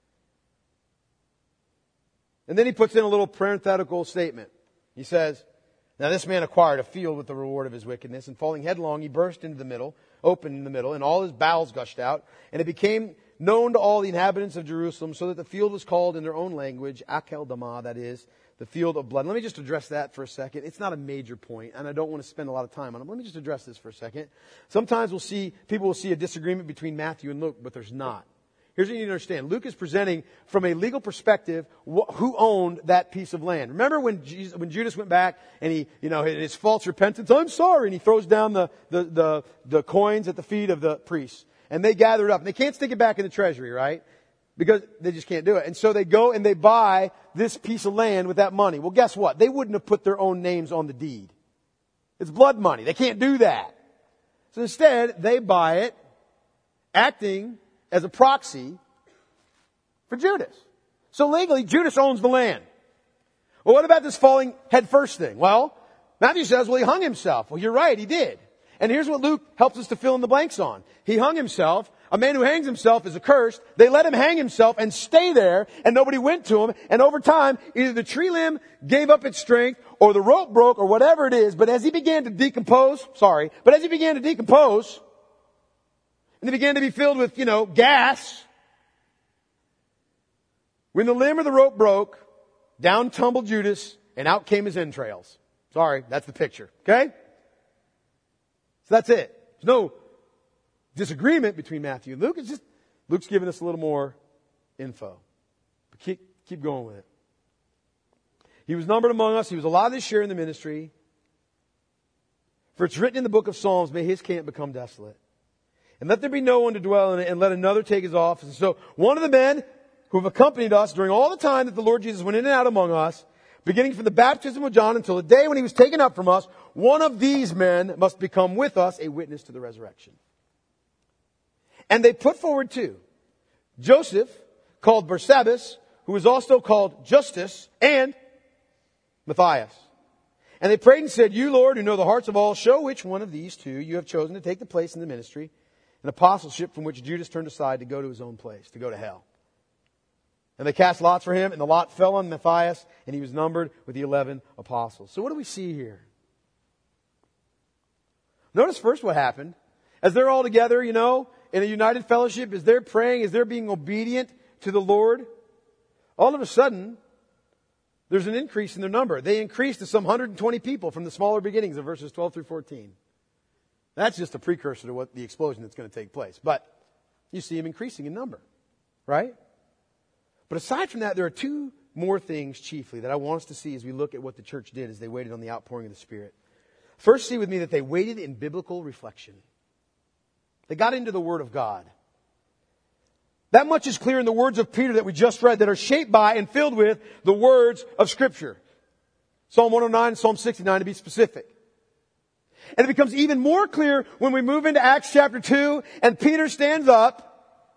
And then he puts in a little parenthetical statement. He says, now this man acquired a field with the reward of his wickedness, and falling headlong, he burst into the middle, opened in the middle, and all his bowels gushed out, and it became known to all the inhabitants of Jerusalem, so that the field was called in their own language, Akeldama, that is, the field of blood. Let me just address that for a second. It's not a major point, and I don't want to spend a lot of time on it. Let me just address this for a second. Sometimes people will see a disagreement between Matthew and Luke, but there's not. Here's what you need to understand. Luke is presenting from a legal perspective who owned that piece of land. Remember when Judas went back and he, in his false repentance, I'm sorry, and he throws down the coins at the feet of the priests. And they gather it up. And they can't stick it back in the treasury, right? Because they just can't do it. And so they go and they buy this piece of land with that money. Well, guess what? They wouldn't have put their own names on the deed. It's blood money. They can't do that. So instead, they buy it, acting as a proxy for Judas. So legally, Judas owns the land. Well, what about this falling headfirst thing? Well, Matthew says, he hung himself. Well, you're right, he did. And here's what Luke helps us to fill in the blanks on. He hung himself A man who hangs himself is accursed. They let him hang himself and stay there, and nobody went to him. And over time, either the tree limb gave up its strength, or the rope broke, or whatever it is. But as he began to decompose, and he began to be filled with, gas, when the limb or the rope broke, down tumbled Judas, and out came his entrails. Sorry, that's the picture. Okay? So that's it. There's no disagreement between Matthew and Luke. It's just Luke's giving us a little more info. But keep going with it. He was numbered among us. He was allotted his share in the ministry. For it's written in the book of Psalms, may his camp become desolate. And let there be no one to dwell in it, and let another take his office. And so one of the men who have accompanied us during all the time that the Lord Jesus went in and out among us, beginning from the baptism of John until the day when he was taken up from us, one of these men must become with us a witness to the resurrection. And they put forward two: Joseph, called Barsabbas, who was also called Justus, and Matthias. And they prayed and said, you, Lord, who know the hearts of all, show which one of these two you have chosen to take the place in the ministry and apostleship from which Judas turned aside to go to his own place, to go to hell. And they cast lots for him, and the lot fell on Matthias, and he was numbered with the 11 apostles. So what do we see here? Notice first what happened. As they're all together, in a united fellowship, as they're praying, as they're being obedient to the Lord, all of a sudden, there's an increase in their number. They increased to some 120 people from the smaller beginnings of verses 12 through 14. That's just a precursor to what the explosion that's going to take place. But you see them increasing in number, right? But aside from that, there are two more things chiefly that I want us to see as we look at what the church did as they waited on the outpouring of the Spirit. First, see with me that they waited in biblical reflection. They got into the Word of God. That much is clear in the words of Peter that we just read, that are shaped by and filled with the words of Scripture. Psalm 109 and Psalm 69 to be specific. And it becomes even more clear when we move into Acts chapter 2 and Peter stands up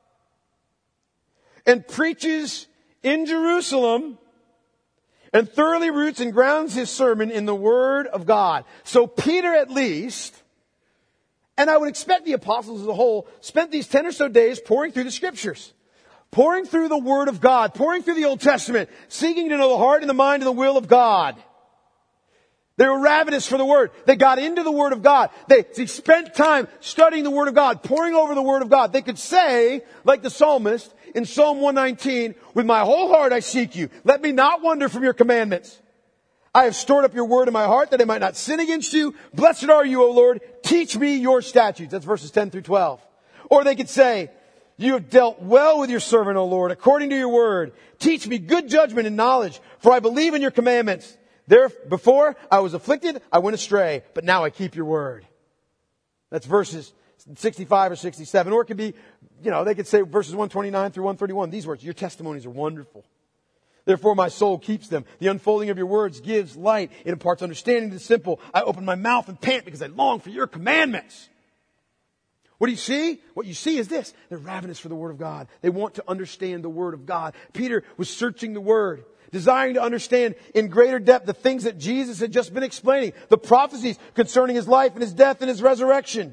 and preaches in Jerusalem and thoroughly roots and grounds his sermon in the Word of God. So Peter at least, and I would expect the apostles as a whole, spent these 10 or so days pouring through the Scriptures. Pouring through the Word of God. Pouring through the Old Testament. Seeking to know the heart and the mind and the will of God. They were ravenous for the Word. They got into the Word of God. They spent time studying the Word of God, poring over the Word of God. They could say, like the psalmist in Psalm 119, with my whole heart I seek you. Let me not wander from your commandments. I have stored up your word in my heart that I might not sin against you. Blessed are you, O Lord. Teach me your statutes. That's verses 10 through 12. Or they could say, you have dealt well with your servant, O Lord, according to your word. Teach me good judgment and knowledge, for I believe in your commandments. Before I was afflicted, I went astray, but now I keep your word. That's verses 65 or 67. Or it could be, they could say verses 129 through 131. These words, your testimonies are wonderful. Therefore my soul keeps them. The unfolding of your words gives light. It imparts understanding to the simple. I open my mouth and pant because I long for your commandments. What do you see? What you see is this. They're ravenous for the Word of God. They want to understand the Word of God. Peter was searching the Word, desiring to understand in greater depth the things that Jesus had just been explaining. The prophecies concerning His life and His death and His resurrection.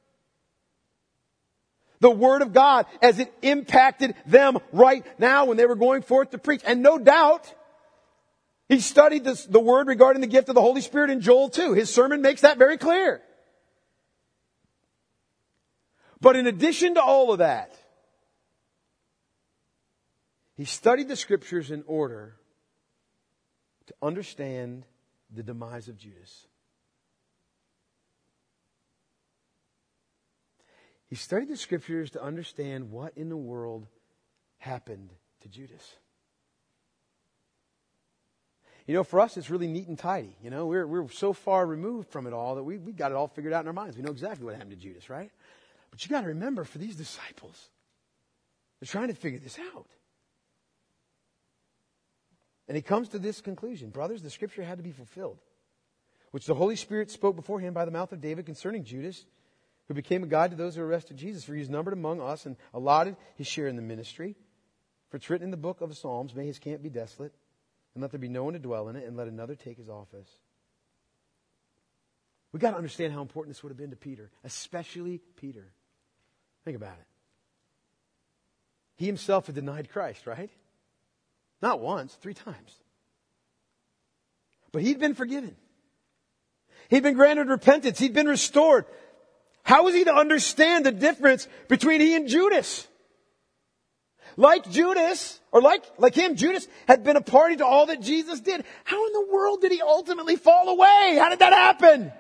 The Word of God as it impacted them right now when they were going forth to preach. And no doubt, he studied the Word regarding the gift of the Holy Spirit in Joel 2. His sermon makes that very clear. But in addition to all of that, he studied the Scriptures in order to understand the demise of Judas. He studied the Scriptures to understand what in the world happened to Judas. For us, it's really neat and tidy. We're so far removed from it all that we got it all figured out in our minds. We know exactly what happened to Judas, right? But you got to remember, for these disciples, they're trying to figure this out. And he comes to this conclusion. Brothers, the Scripture had to be fulfilled, which the Holy Spirit spoke beforehand by the mouth of David concerning Judas, who became a guide to those who arrested Jesus. For he was numbered among us and allotted his share in the ministry. For it's written in the book of the Psalms, may his camp be desolate, and let there be no one to dwell in it, and let another take his office. We've got to understand how important this would have been to Peter, especially Peter. Think about it. he himself had denied Christ, right? Not once, 3 times. But he'd been forgiven. He'd been granted repentance. He'd been restored. How was he to understand the difference between he and Judas? Like Judas, or like him, Judas had been a party to all that Jesus did. How in the world did he ultimately fall away? How did that happen?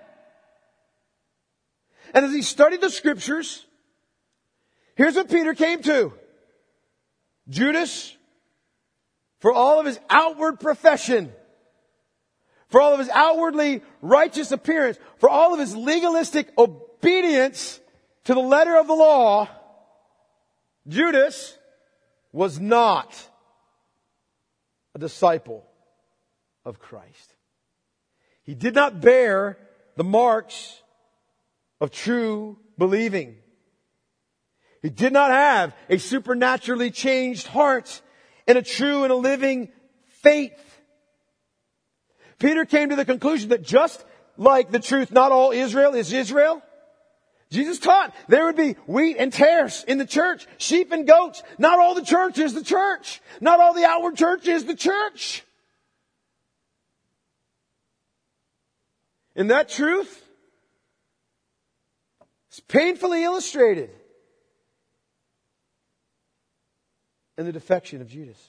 And as he studied the scriptures, here's what Peter came to. Judas, for all of his outward profession, for all of his outwardly righteous appearance, for all of his legalistic obedience to the letter of the law, Judas was not a disciple of Christ. He did not bear the marks of true believing. He did not have a supernaturally changed heart and a true and a living faith. Peter came to the conclusion that just like the truth, not all Israel is Israel, Jesus taught there would be wheat and tares in the church, sheep and goats. Not all the church is the church. Not all the outward church is the church. And that truth is painfully illustrated in the defection of Judas.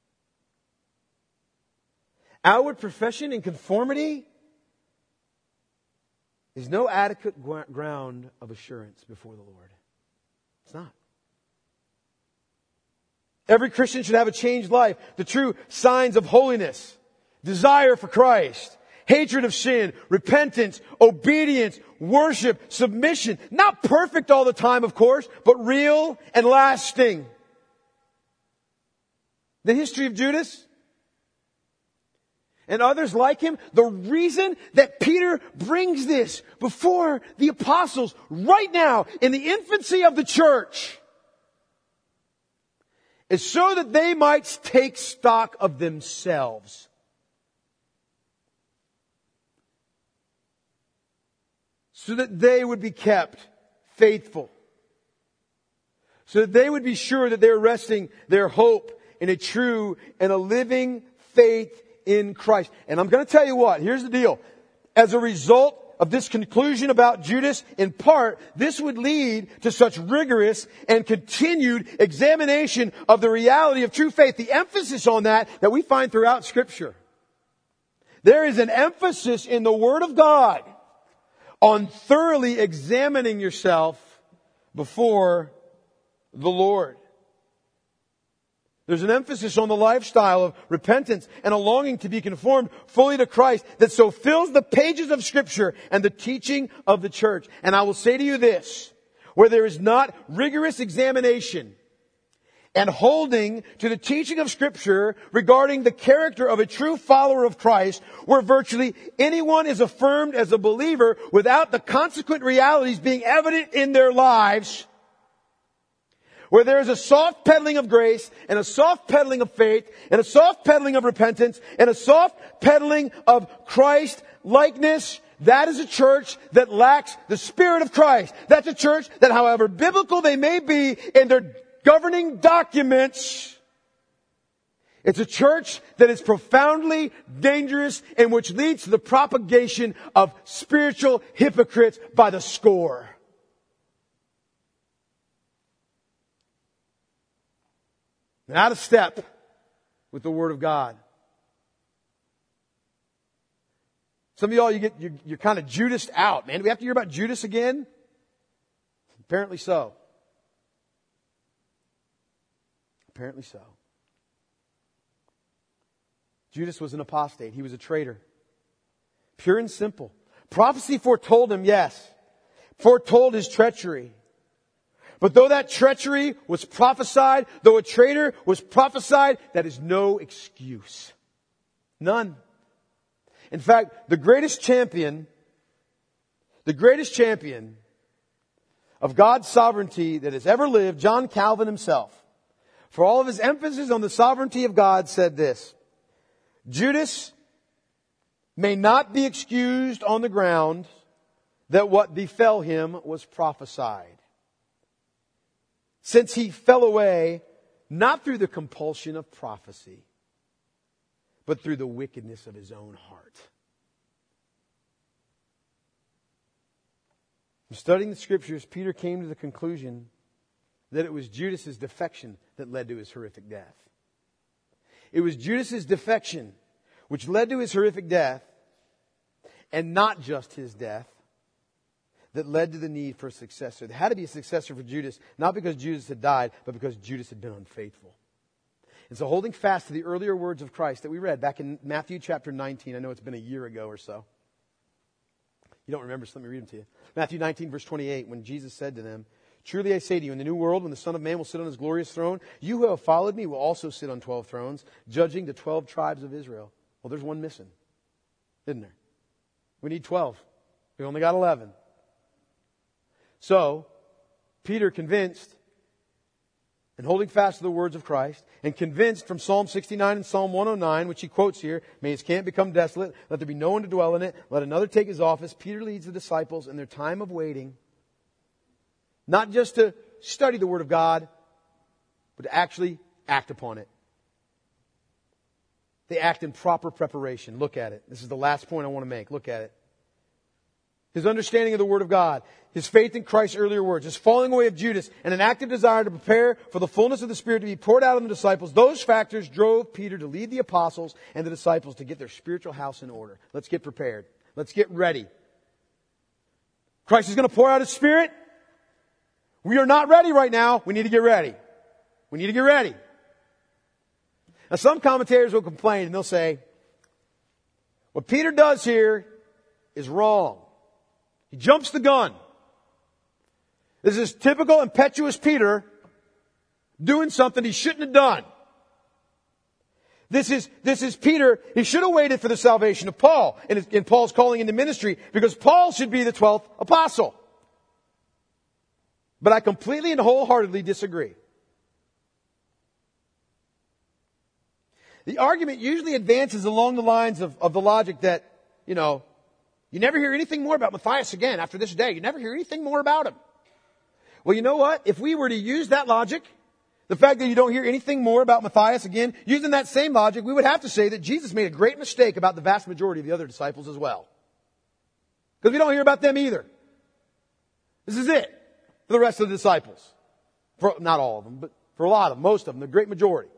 Outward profession and conformity is no adequate ground of assurance before the Lord. It's not. Every Christian should have a changed life. The true signs of holiness, desire for Christ, hatred of sin, repentance, obedience, worship, submission. Not perfect all the time, of course, but real and lasting. The history of Judas and others like him, the reason that Peter brings this before the apostles right now in the infancy of the church is so that they might take stock of themselves. So that they would be kept faithful. So that they would be sure that they're resting their hope in a true and a living faith in Christ. And I'm going to tell you what, here's the deal. As a result of this conclusion about Judas, in part, this would lead to such rigorous and continued examination of the reality of true faith. The emphasis on that we find throughout Scripture. There is an emphasis in the Word of God on thoroughly examining yourself before the Lord. There's an emphasis on the lifestyle of repentance and a longing to be conformed fully to Christ that so fills the pages of Scripture and the teaching of the church. And I will say to you this, where there is not rigorous examination and holding to the teaching of Scripture regarding the character of a true follower of Christ, where virtually anyone is affirmed as a believer without the consequent realities being evident in their lives, where there is a soft peddling of grace and a soft peddling of faith and a soft peddling of repentance and a soft peddling of Christ likeness, that is a church that lacks the Spirit of Christ. That's a church that, however biblical they may be in their governing documents, it's a church that is profoundly dangerous and which leads to the propagation of spiritual hypocrites by the score. And out of step with the Word of God. Some of y'all, you're kind of Judased out, man. Do we have to hear about Judas again? Apparently so. Apparently so. Judas was an apostate. He was a traitor. Pure and simple. Prophecy foretold him, yes. Foretold his treachery. But though that treachery was prophesied, though a traitor was prophesied, that is no excuse. None. In fact, the greatest champion of God's sovereignty that has ever lived, John Calvin himself, for all of his emphasis on the sovereignty of God, said this: Judas may not be excused on the ground that what befell him was prophesied. Since he fell away not through the compulsion of prophecy, but through the wickedness of his own heart. In studying the Scriptures, Peter came to the conclusion that it was Judas' defection that led to his horrific death. It was Judas' defection which led to his horrific death, and not just his death, that led to the need for a successor. There had to be a successor for Judas, not because Judas had died, but because Judas had been unfaithful. And so holding fast to the earlier words of Christ that we read back in Matthew chapter 19, I know it's been a year ago or so. You don't remember, so let me read them to you. Matthew 19, verse 28, when Jesus said to them, "Truly I say to you, in the new world, when the Son of Man will sit on his glorious throne, you who have followed me will also sit on 12 thrones, judging the 12 tribes of Israel." Well, there's one missing, isn't there? We need 12. We only got 11. So, Peter, convinced and holding fast to the words of Christ, and convinced from Psalm 69 and Psalm 109, which he quotes here, "May his camp become desolate, let there be no one to dwell in it, let another take his office." Peter leads the disciples in their time of waiting, not just to study the Word of God, but to actually act upon it. They act in proper preparation. Look at it. This is the last point I want to make. Look at it. His understanding of the Word of God, his faith in Christ's earlier words, his falling away of Judas, and an active desire to prepare for the fullness of the Spirit to be poured out on the disciples, those factors drove Peter to lead the apostles and the disciples to get their spiritual house in order. Let's get prepared. Let's get ready. Christ is going to pour out His Spirit. We are not ready right now. We need to get ready. We need to get ready. Now, some commentators will complain and they'll say, what Peter does here is wrong. He jumps the gun. This is typical impetuous Peter doing something he shouldn't have done. This is Peter. He should have waited for the salvation of Paul in Paul's calling into ministry, because Paul should be the 12th apostle. But I completely and wholeheartedly disagree. The argument usually advances along the lines of the logic that, you never hear anything more about Matthias again after this day. You never hear anything more about him. Well, you know what? If we were to use that logic, the fact that you don't hear anything more about Matthias again, using that same logic, we would have to say that Jesus made a great mistake about the vast majority of the other disciples as well. Because we don't hear about them either. This is it for the rest of the disciples. For not all of them, but for a lot of them, most of them, the great majority.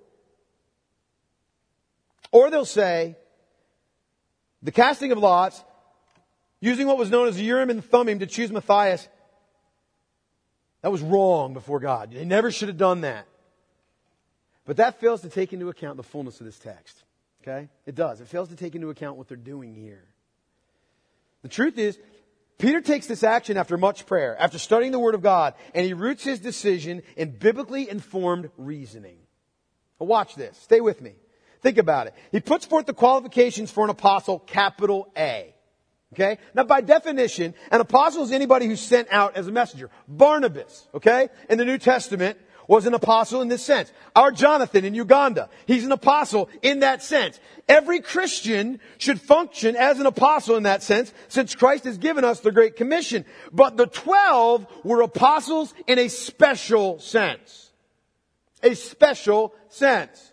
Or they'll say, the casting of lots, using what was known as the Urim and Thummim to choose Matthias, that was wrong before God. They never should have done that. But that fails to take into account the fullness of this text. Okay? It does. It fails to take into account what they're doing here. The truth is, Peter takes this action after much prayer, after studying the Word of God, and he roots his decision in biblically informed reasoning. Now watch this. Stay with me. Think about it. He puts forth the qualifications for an apostle, capital A. Okay? Now by definition, an apostle is anybody who's sent out as a messenger. Barnabas, okay, in the New Testament was an apostle in this sense. Our Jonathan in Uganda, he's an apostle in that sense. Every Christian should function as an apostle in that sense, since Christ has given us the Great Commission. But the 12 were apostles in a special sense. A special sense.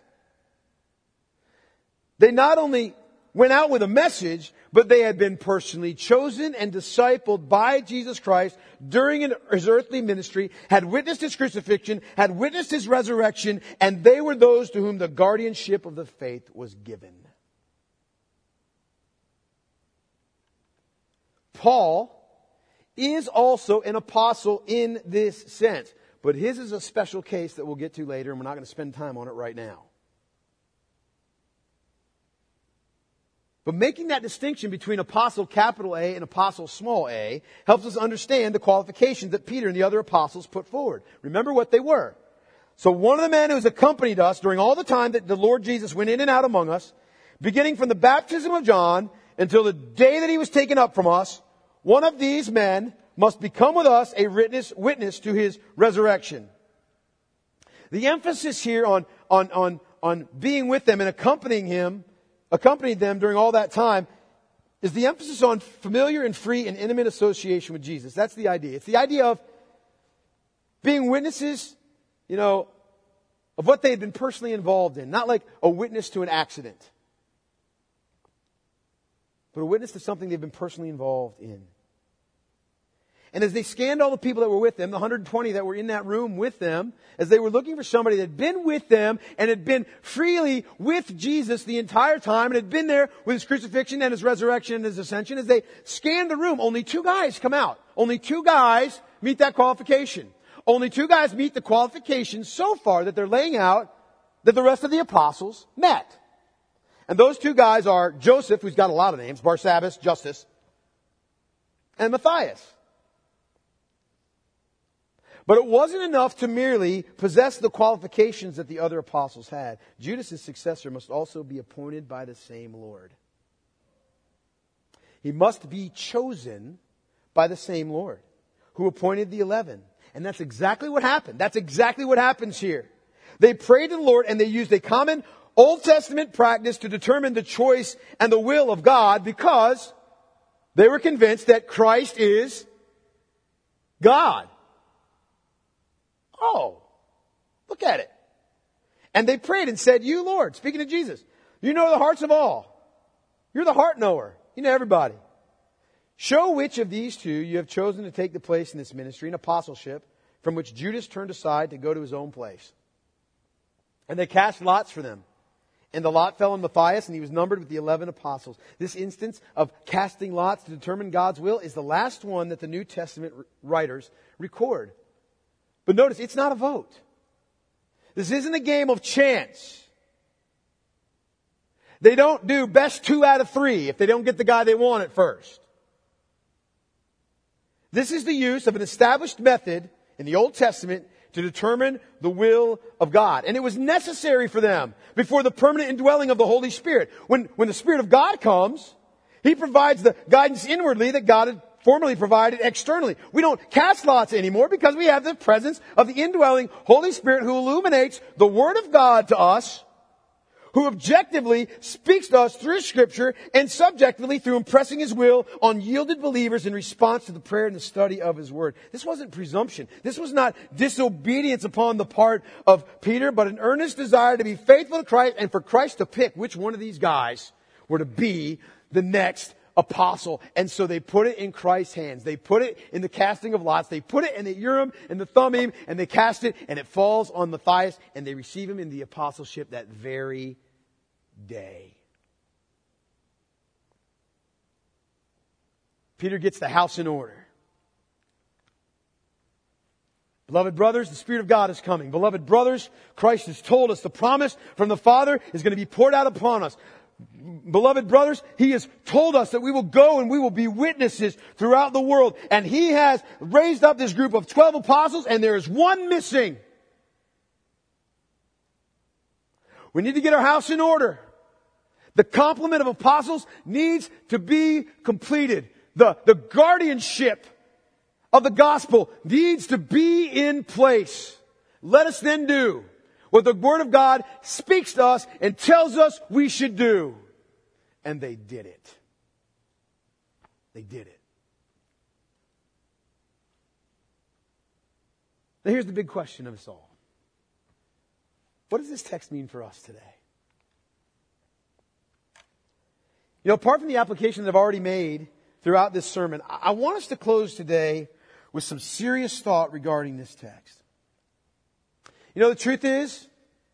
They not only went out with a message, but they had been personally chosen and discipled by Jesus Christ during His earthly ministry, had witnessed His crucifixion, had witnessed His resurrection, and they were those to whom the guardianship of the faith was given. Paul is also an apostle in this sense, but his is a special case that we'll get to later, and we're not going to spend time on it right now. But making that distinction between apostle capital A and apostle small a helps us understand the qualifications that Peter and the other apostles put forward. Remember what they were. So one of the men who's accompanied us during all the time that the Lord Jesus went in and out among us, beginning from the baptism of John until the day that He was taken up from us, one of these men must become with us a witness to His resurrection. The emphasis here on being with them and accompanied them during all that time, is the emphasis on familiar and free and intimate association with Jesus. That's the idea. It's the idea of being witnesses, of what they had been personally involved in. Not like a witness to an accident, but a witness to something they've been personally involved in. And as they scanned all the people that were with them, the 120 that were in that room with them, as they were looking for somebody that had been with them and had been freely with Jesus the entire time and had been there with His crucifixion and His resurrection and His ascension, as they scanned the room, only 2 guys come out. Only 2 guys meet that qualification. Only 2 guys meet the qualifications so far that they're laying out that the rest of the apostles met. And those 2 guys are Joseph, who's got a lot of names, Barsabbas, Justus, and Matthias. But it wasn't enough to merely possess the qualifications that the other apostles had. Judas' successor must also be appointed by the same Lord. He must be chosen by the same Lord who appointed the 11. And that's exactly what happened. That's exactly what happens here. They prayed to the Lord and they used a common Old Testament practice to determine the choice and the will of God because they were convinced that Christ is God. Oh, look at it. And they prayed and said, You, Lord, speaking to Jesus, you know the hearts of all. You're the heart knower. You know everybody. Show which of these 2 you have chosen to take the place in this ministry and apostleship from which Judas turned aside to go to his own place. And they cast lots for them. And the lot fell on Matthias, and he was numbered with the 11 apostles. This instance of casting lots to determine God's will is the last one that the New Testament writers record. But notice, it's not a vote. This isn't a game of chance. They don't do best 2 out of 3 if they don't get the guy they want at first. This is the use of an established method in the Old Testament to determine the will of God. And it was necessary for them before the permanent indwelling of the Holy Spirit. When the Spirit of God comes, He provides the guidance inwardly that God had formerly provided externally. We don't cast lots anymore because we have the presence of the indwelling Holy Spirit who illuminates the Word of God to us, who objectively speaks to us through Scripture and subjectively through impressing His will on yielded believers in response to the prayer and the study of His Word. This wasn't presumption. This was not disobedience upon the part of Peter, but an earnest desire to be faithful to Christ and for Christ to pick which one of these guys were to be the next apostle. And so they put it in Christ's hands. They put it in the casting of lots. They put it in the Urim and the Thummim, and they cast it, and it falls on Matthias, and they receive him in the apostleship that very day. Peter gets the house in order. Beloved brothers, the Spirit of God is coming. Beloved brothers, Christ has told us the promise from the Father is going to be poured out upon us. Beloved brothers, He has told us that we will go and we will be witnesses throughout the world. And He has raised up this group of 12 apostles, and there is one missing. We need to get our house in order. The complement of apostles needs to be completed. The guardianship of the gospel needs to be in place. Let us then do what the Word of God speaks to us and tells us we should do. And they did it. They did it. Now here's the big question of us all. What does this text mean for us today? You know, apart from the application that I've already made throughout this sermon, I want us to close today with some serious thought regarding this text. You know, the truth is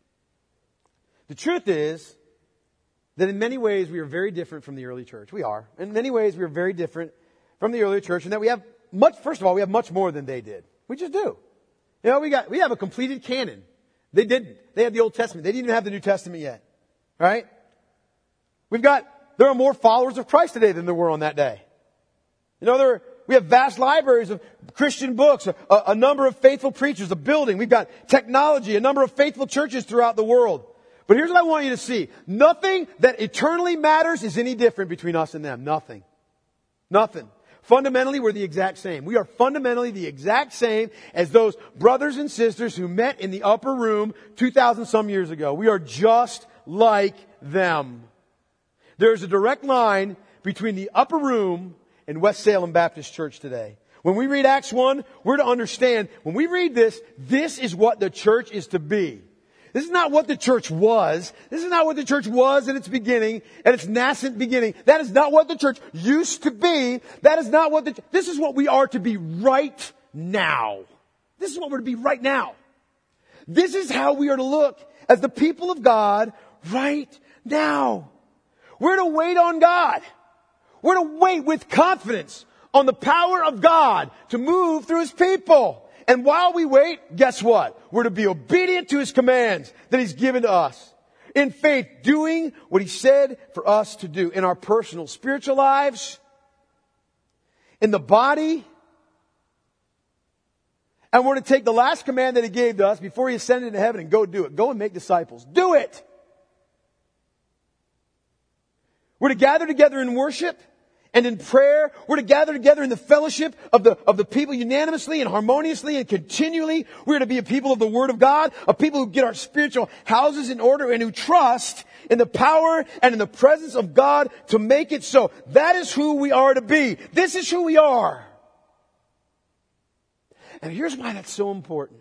that in many ways we are very different from the early church. We are. In many ways we are very different from the early church, and that we have first of all, we have much more than they did. We just do. You know, we have a completed canon. They didn't. They had the Old Testament. They didn't even have the New Testament yet. Right? There are more followers of Christ today than there were on that day. You know, we have vast libraries of Christian books, a number of faithful preachers, a building. We've got technology, a number of faithful churches throughout the world. But here's what I want you to see. Nothing that eternally matters is any different between us and them. Nothing. Nothing. Fundamentally, we're the exact same. We are fundamentally the exact same as those brothers and sisters who met in the upper room 2,000 some years ago. We are just like them. There's a direct line between the upper room and West Salem Baptist Church today. When we read Acts 1, we're to understand, when we read this, this is what the church is to be. This is not what the church was. This is not what the church was at its beginning, at its nascent beginning. That is not what the church used to be. That is not what this is what we are to be right now. This is what we're to be right now. This is how we are to look as the people of God right now. We're to wait on God. We're to wait with confidence on the power of God to move through His people. And while we wait, guess what? We're to be obedient to His commands that He's given to us. In faith, doing what He said for us to do in our personal spiritual lives, in the body. And we're to take the last command that He gave to us before He ascended into heaven and go do it. Go and make disciples. Do it! We're to gather together in worship and in prayer. We're to gather together in the fellowship of the people unanimously and harmoniously and continually. We're to be a people of the Word of God, a people who get our spiritual houses in order and who trust in the power and in the presence of God to make it so. That is who we are to be. This is who we are. And here's why that's so important.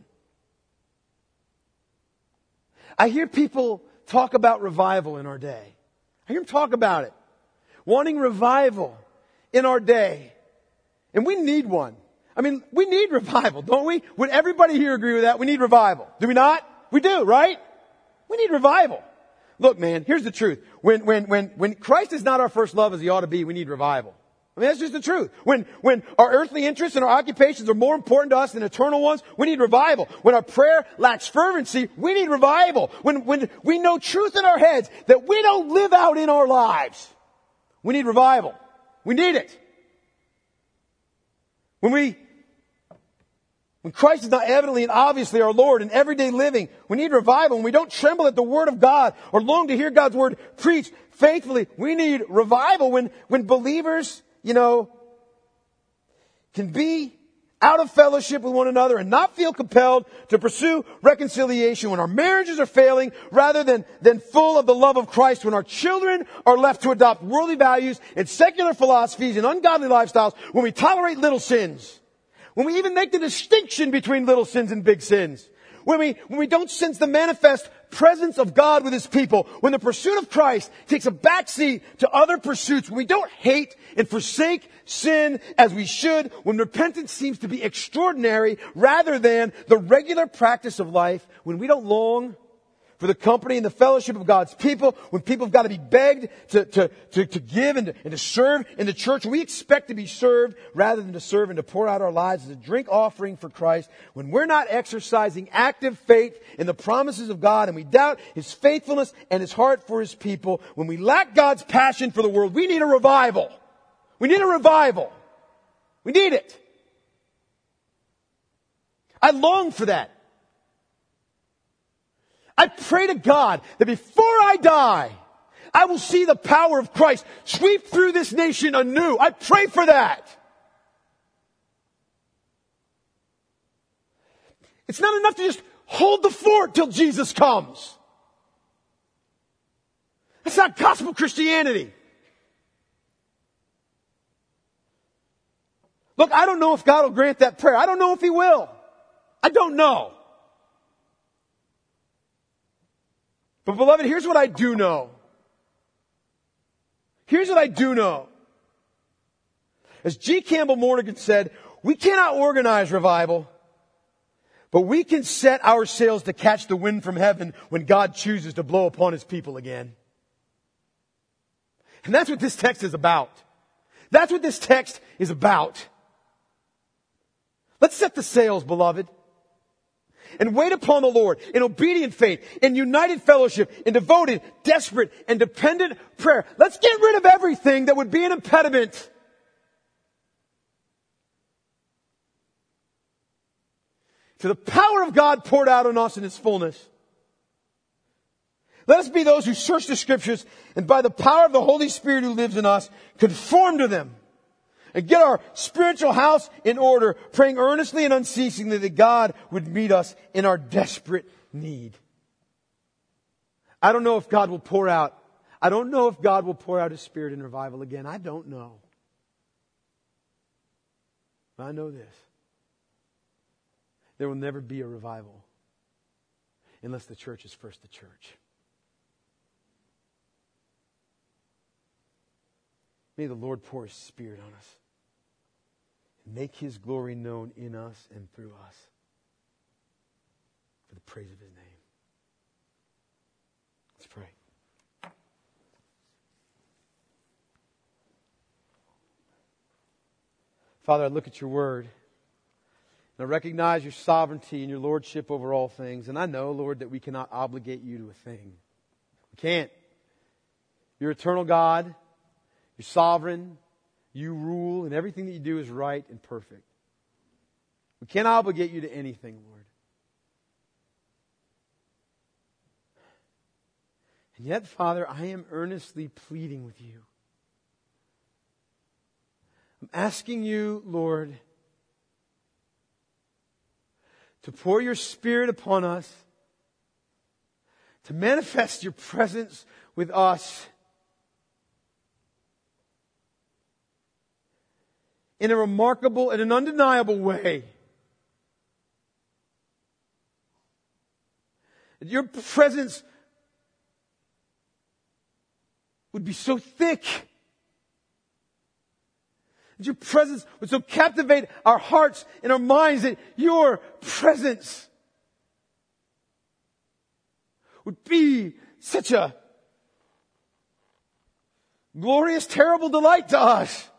I hear people talk about revival in our day. I hear them talk about it. Wanting revival in our day. And we need one. I mean, we need revival, don't we? Would everybody here agree with that? We need revival. Do we not? We do, right? We need revival. Look, man, here's the truth. When Christ is not our first love as He ought to be, we need revival. I mean, that's just the truth. When our earthly interests and our occupations are more important to us than eternal ones, we need revival. When our prayer lacks fervency, we need revival. When we know truth in our heads that we don't live out in our lives, we need revival. We need it. When Christ is not evidently and obviously our Lord in everyday living, we need revival. When we don't tremble at the Word of God or long to hear God's Word preached faithfully, we need revival. When believers, can be out of fellowship with one another and not feel compelled to pursue reconciliation, when our marriages are failing rather than full of the love of Christ, when our children are left to adopt worldly values and secular philosophies and ungodly lifestyles, when we tolerate little sins, when we even make the distinction between little sins and big sins, when we don't sense the manifest presence of God with His people, when the pursuit of Christ takes a backseat to other pursuits, when we don't hate and forsake sin as we should, when repentance seems to be extraordinary rather than the regular practice of life, when we don't long for the company and the fellowship of God's people, when people have got to be begged to give and to serve in the church, we expect to be served rather than to serve and to pour out our lives as a drink offering for Christ, when we're not exercising active faith in the promises of God and we doubt His faithfulness and His heart for His people, when we lack God's passion for the world, we need a revival. We need a revival. We need it. I long for that. I pray to God that before I die, I will see the power of Christ sweep through this nation anew. I pray for that. It's not enough to just hold the fort till Jesus comes. That's not gospel Christianity. Look, I don't know if God will grant that prayer. I don't know if He will. I don't know. But beloved, here's what I do know. Here's what I do know. As G. Campbell Morgan said, we cannot organize revival, but we can set our sails to catch the wind from heaven when God chooses to blow upon His people again. And that's what this text is about. That's what this text is about. Let's set the sails, beloved, and wait upon the Lord in obedient faith, in united fellowship, in devoted, desperate, and dependent prayer. Let's get rid of everything that would be an impediment. To the power of God poured out on us in His fullness. Let us be those who search the Scriptures and by the power of the Holy Spirit who lives in us, conform to them. And get our spiritual house in order, praying earnestly and unceasingly that God would meet us in our desperate need. I don't know if God will pour out His Spirit in revival again. I don't know. But I know this. There will never be a revival unless the church is first the church. May the Lord pour His Spirit on us and make His glory known in us and through us for the praise of His name. Let's pray. Father, I look at your word, and I recognize your sovereignty and your lordship over all things. And I know, Lord, that we cannot obligate you to a thing. We can't. You're eternal God. You're sovereign. You rule, and everything that you do is right and perfect. We can't obligate you to anything, Lord. And yet, Father, I am earnestly pleading with you. I'm asking you, Lord, to pour your Spirit upon us, to manifest your presence with us in a remarkable and an undeniable way. That your presence would be so thick, that your presence would so captivate our hearts and our minds, that your presence would be such a glorious, terrible delight to us.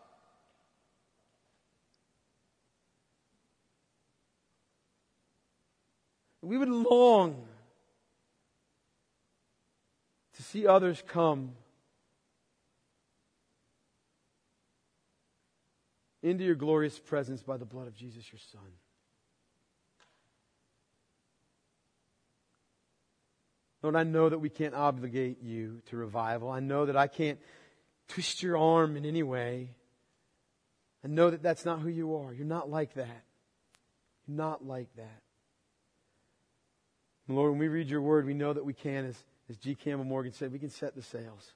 We would long to see others come into your glorious presence by the blood of Jesus, your Son. Lord, I know that we can't obligate you to revival. I know that I can't twist your arm in any way. I know that that's not who you are. You're not like that. You're not like that. And Lord, when we read your word, we know that we can, as G. Campbell Morgan said, we can set the sails.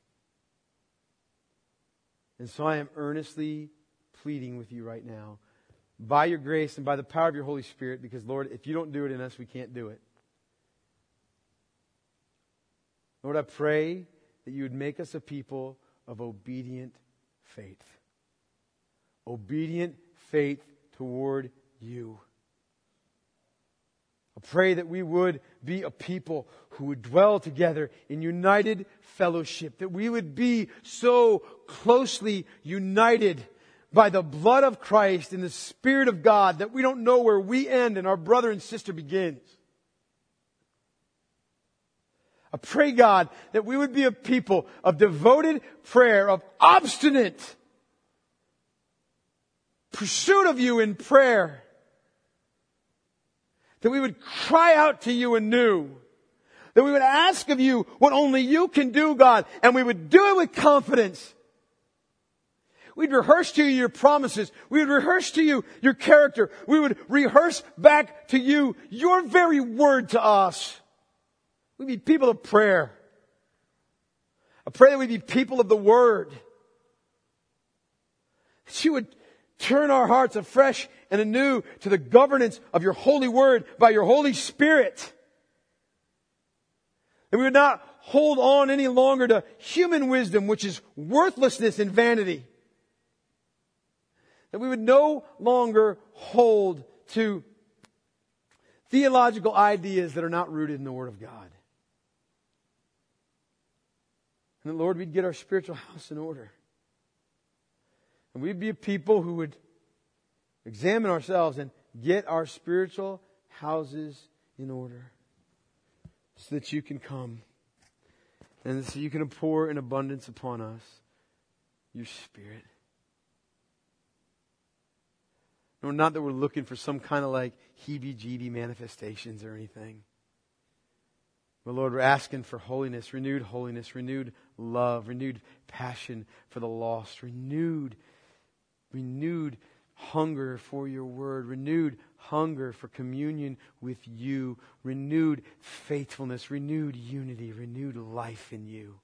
And so I am earnestly pleading with you right now, by your grace and by the power of your Holy Spirit, because Lord, if you don't do it in us, we can't do it. Lord, I pray that you would make us a people of obedient faith. Obedient faith toward you. I pray that we would be a people who would dwell together in united fellowship, that we would be so closely united by the blood of Christ and the Spirit of God that we don't know where we end and our brother and sister begins. I pray, God, that we would be a people of devoted prayer, of obstinate pursuit of you in prayer. That we would cry out to you anew. That we would ask of you what only you can do, God, and we would do it with confidence. We'd rehearse to you your promises. We would rehearse to you your character. We would rehearse back to you your very word to us. We'd be people of prayer. I pray that we'd be people of the word. That you would turn our hearts afresh and anew to the governance of your holy word by your Holy Spirit. And we would not hold on any longer to human wisdom, which is worthlessness and vanity. That we would no longer hold to theological ideas that are not rooted in the Word of God. And that, Lord, we'd get our spiritual house in order. And we'd be a people who would examine ourselves and get our spiritual houses in order, so that you can come and so you can pour in abundance upon us your Spirit. No, not that we're looking for some kind of like heebie-jeebie manifestations or anything. But Lord, we're asking for holiness, renewed love, renewed passion for the lost, renewed hunger for your word, renewed hunger for communion with you, renewed faithfulness, renewed unity, renewed life in you.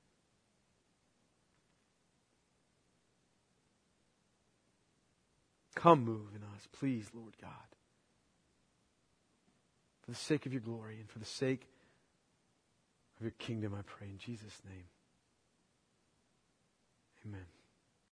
Come move in us, please, Lord God. For the sake of your glory and for the sake your kingdom, I pray in Jesus' name.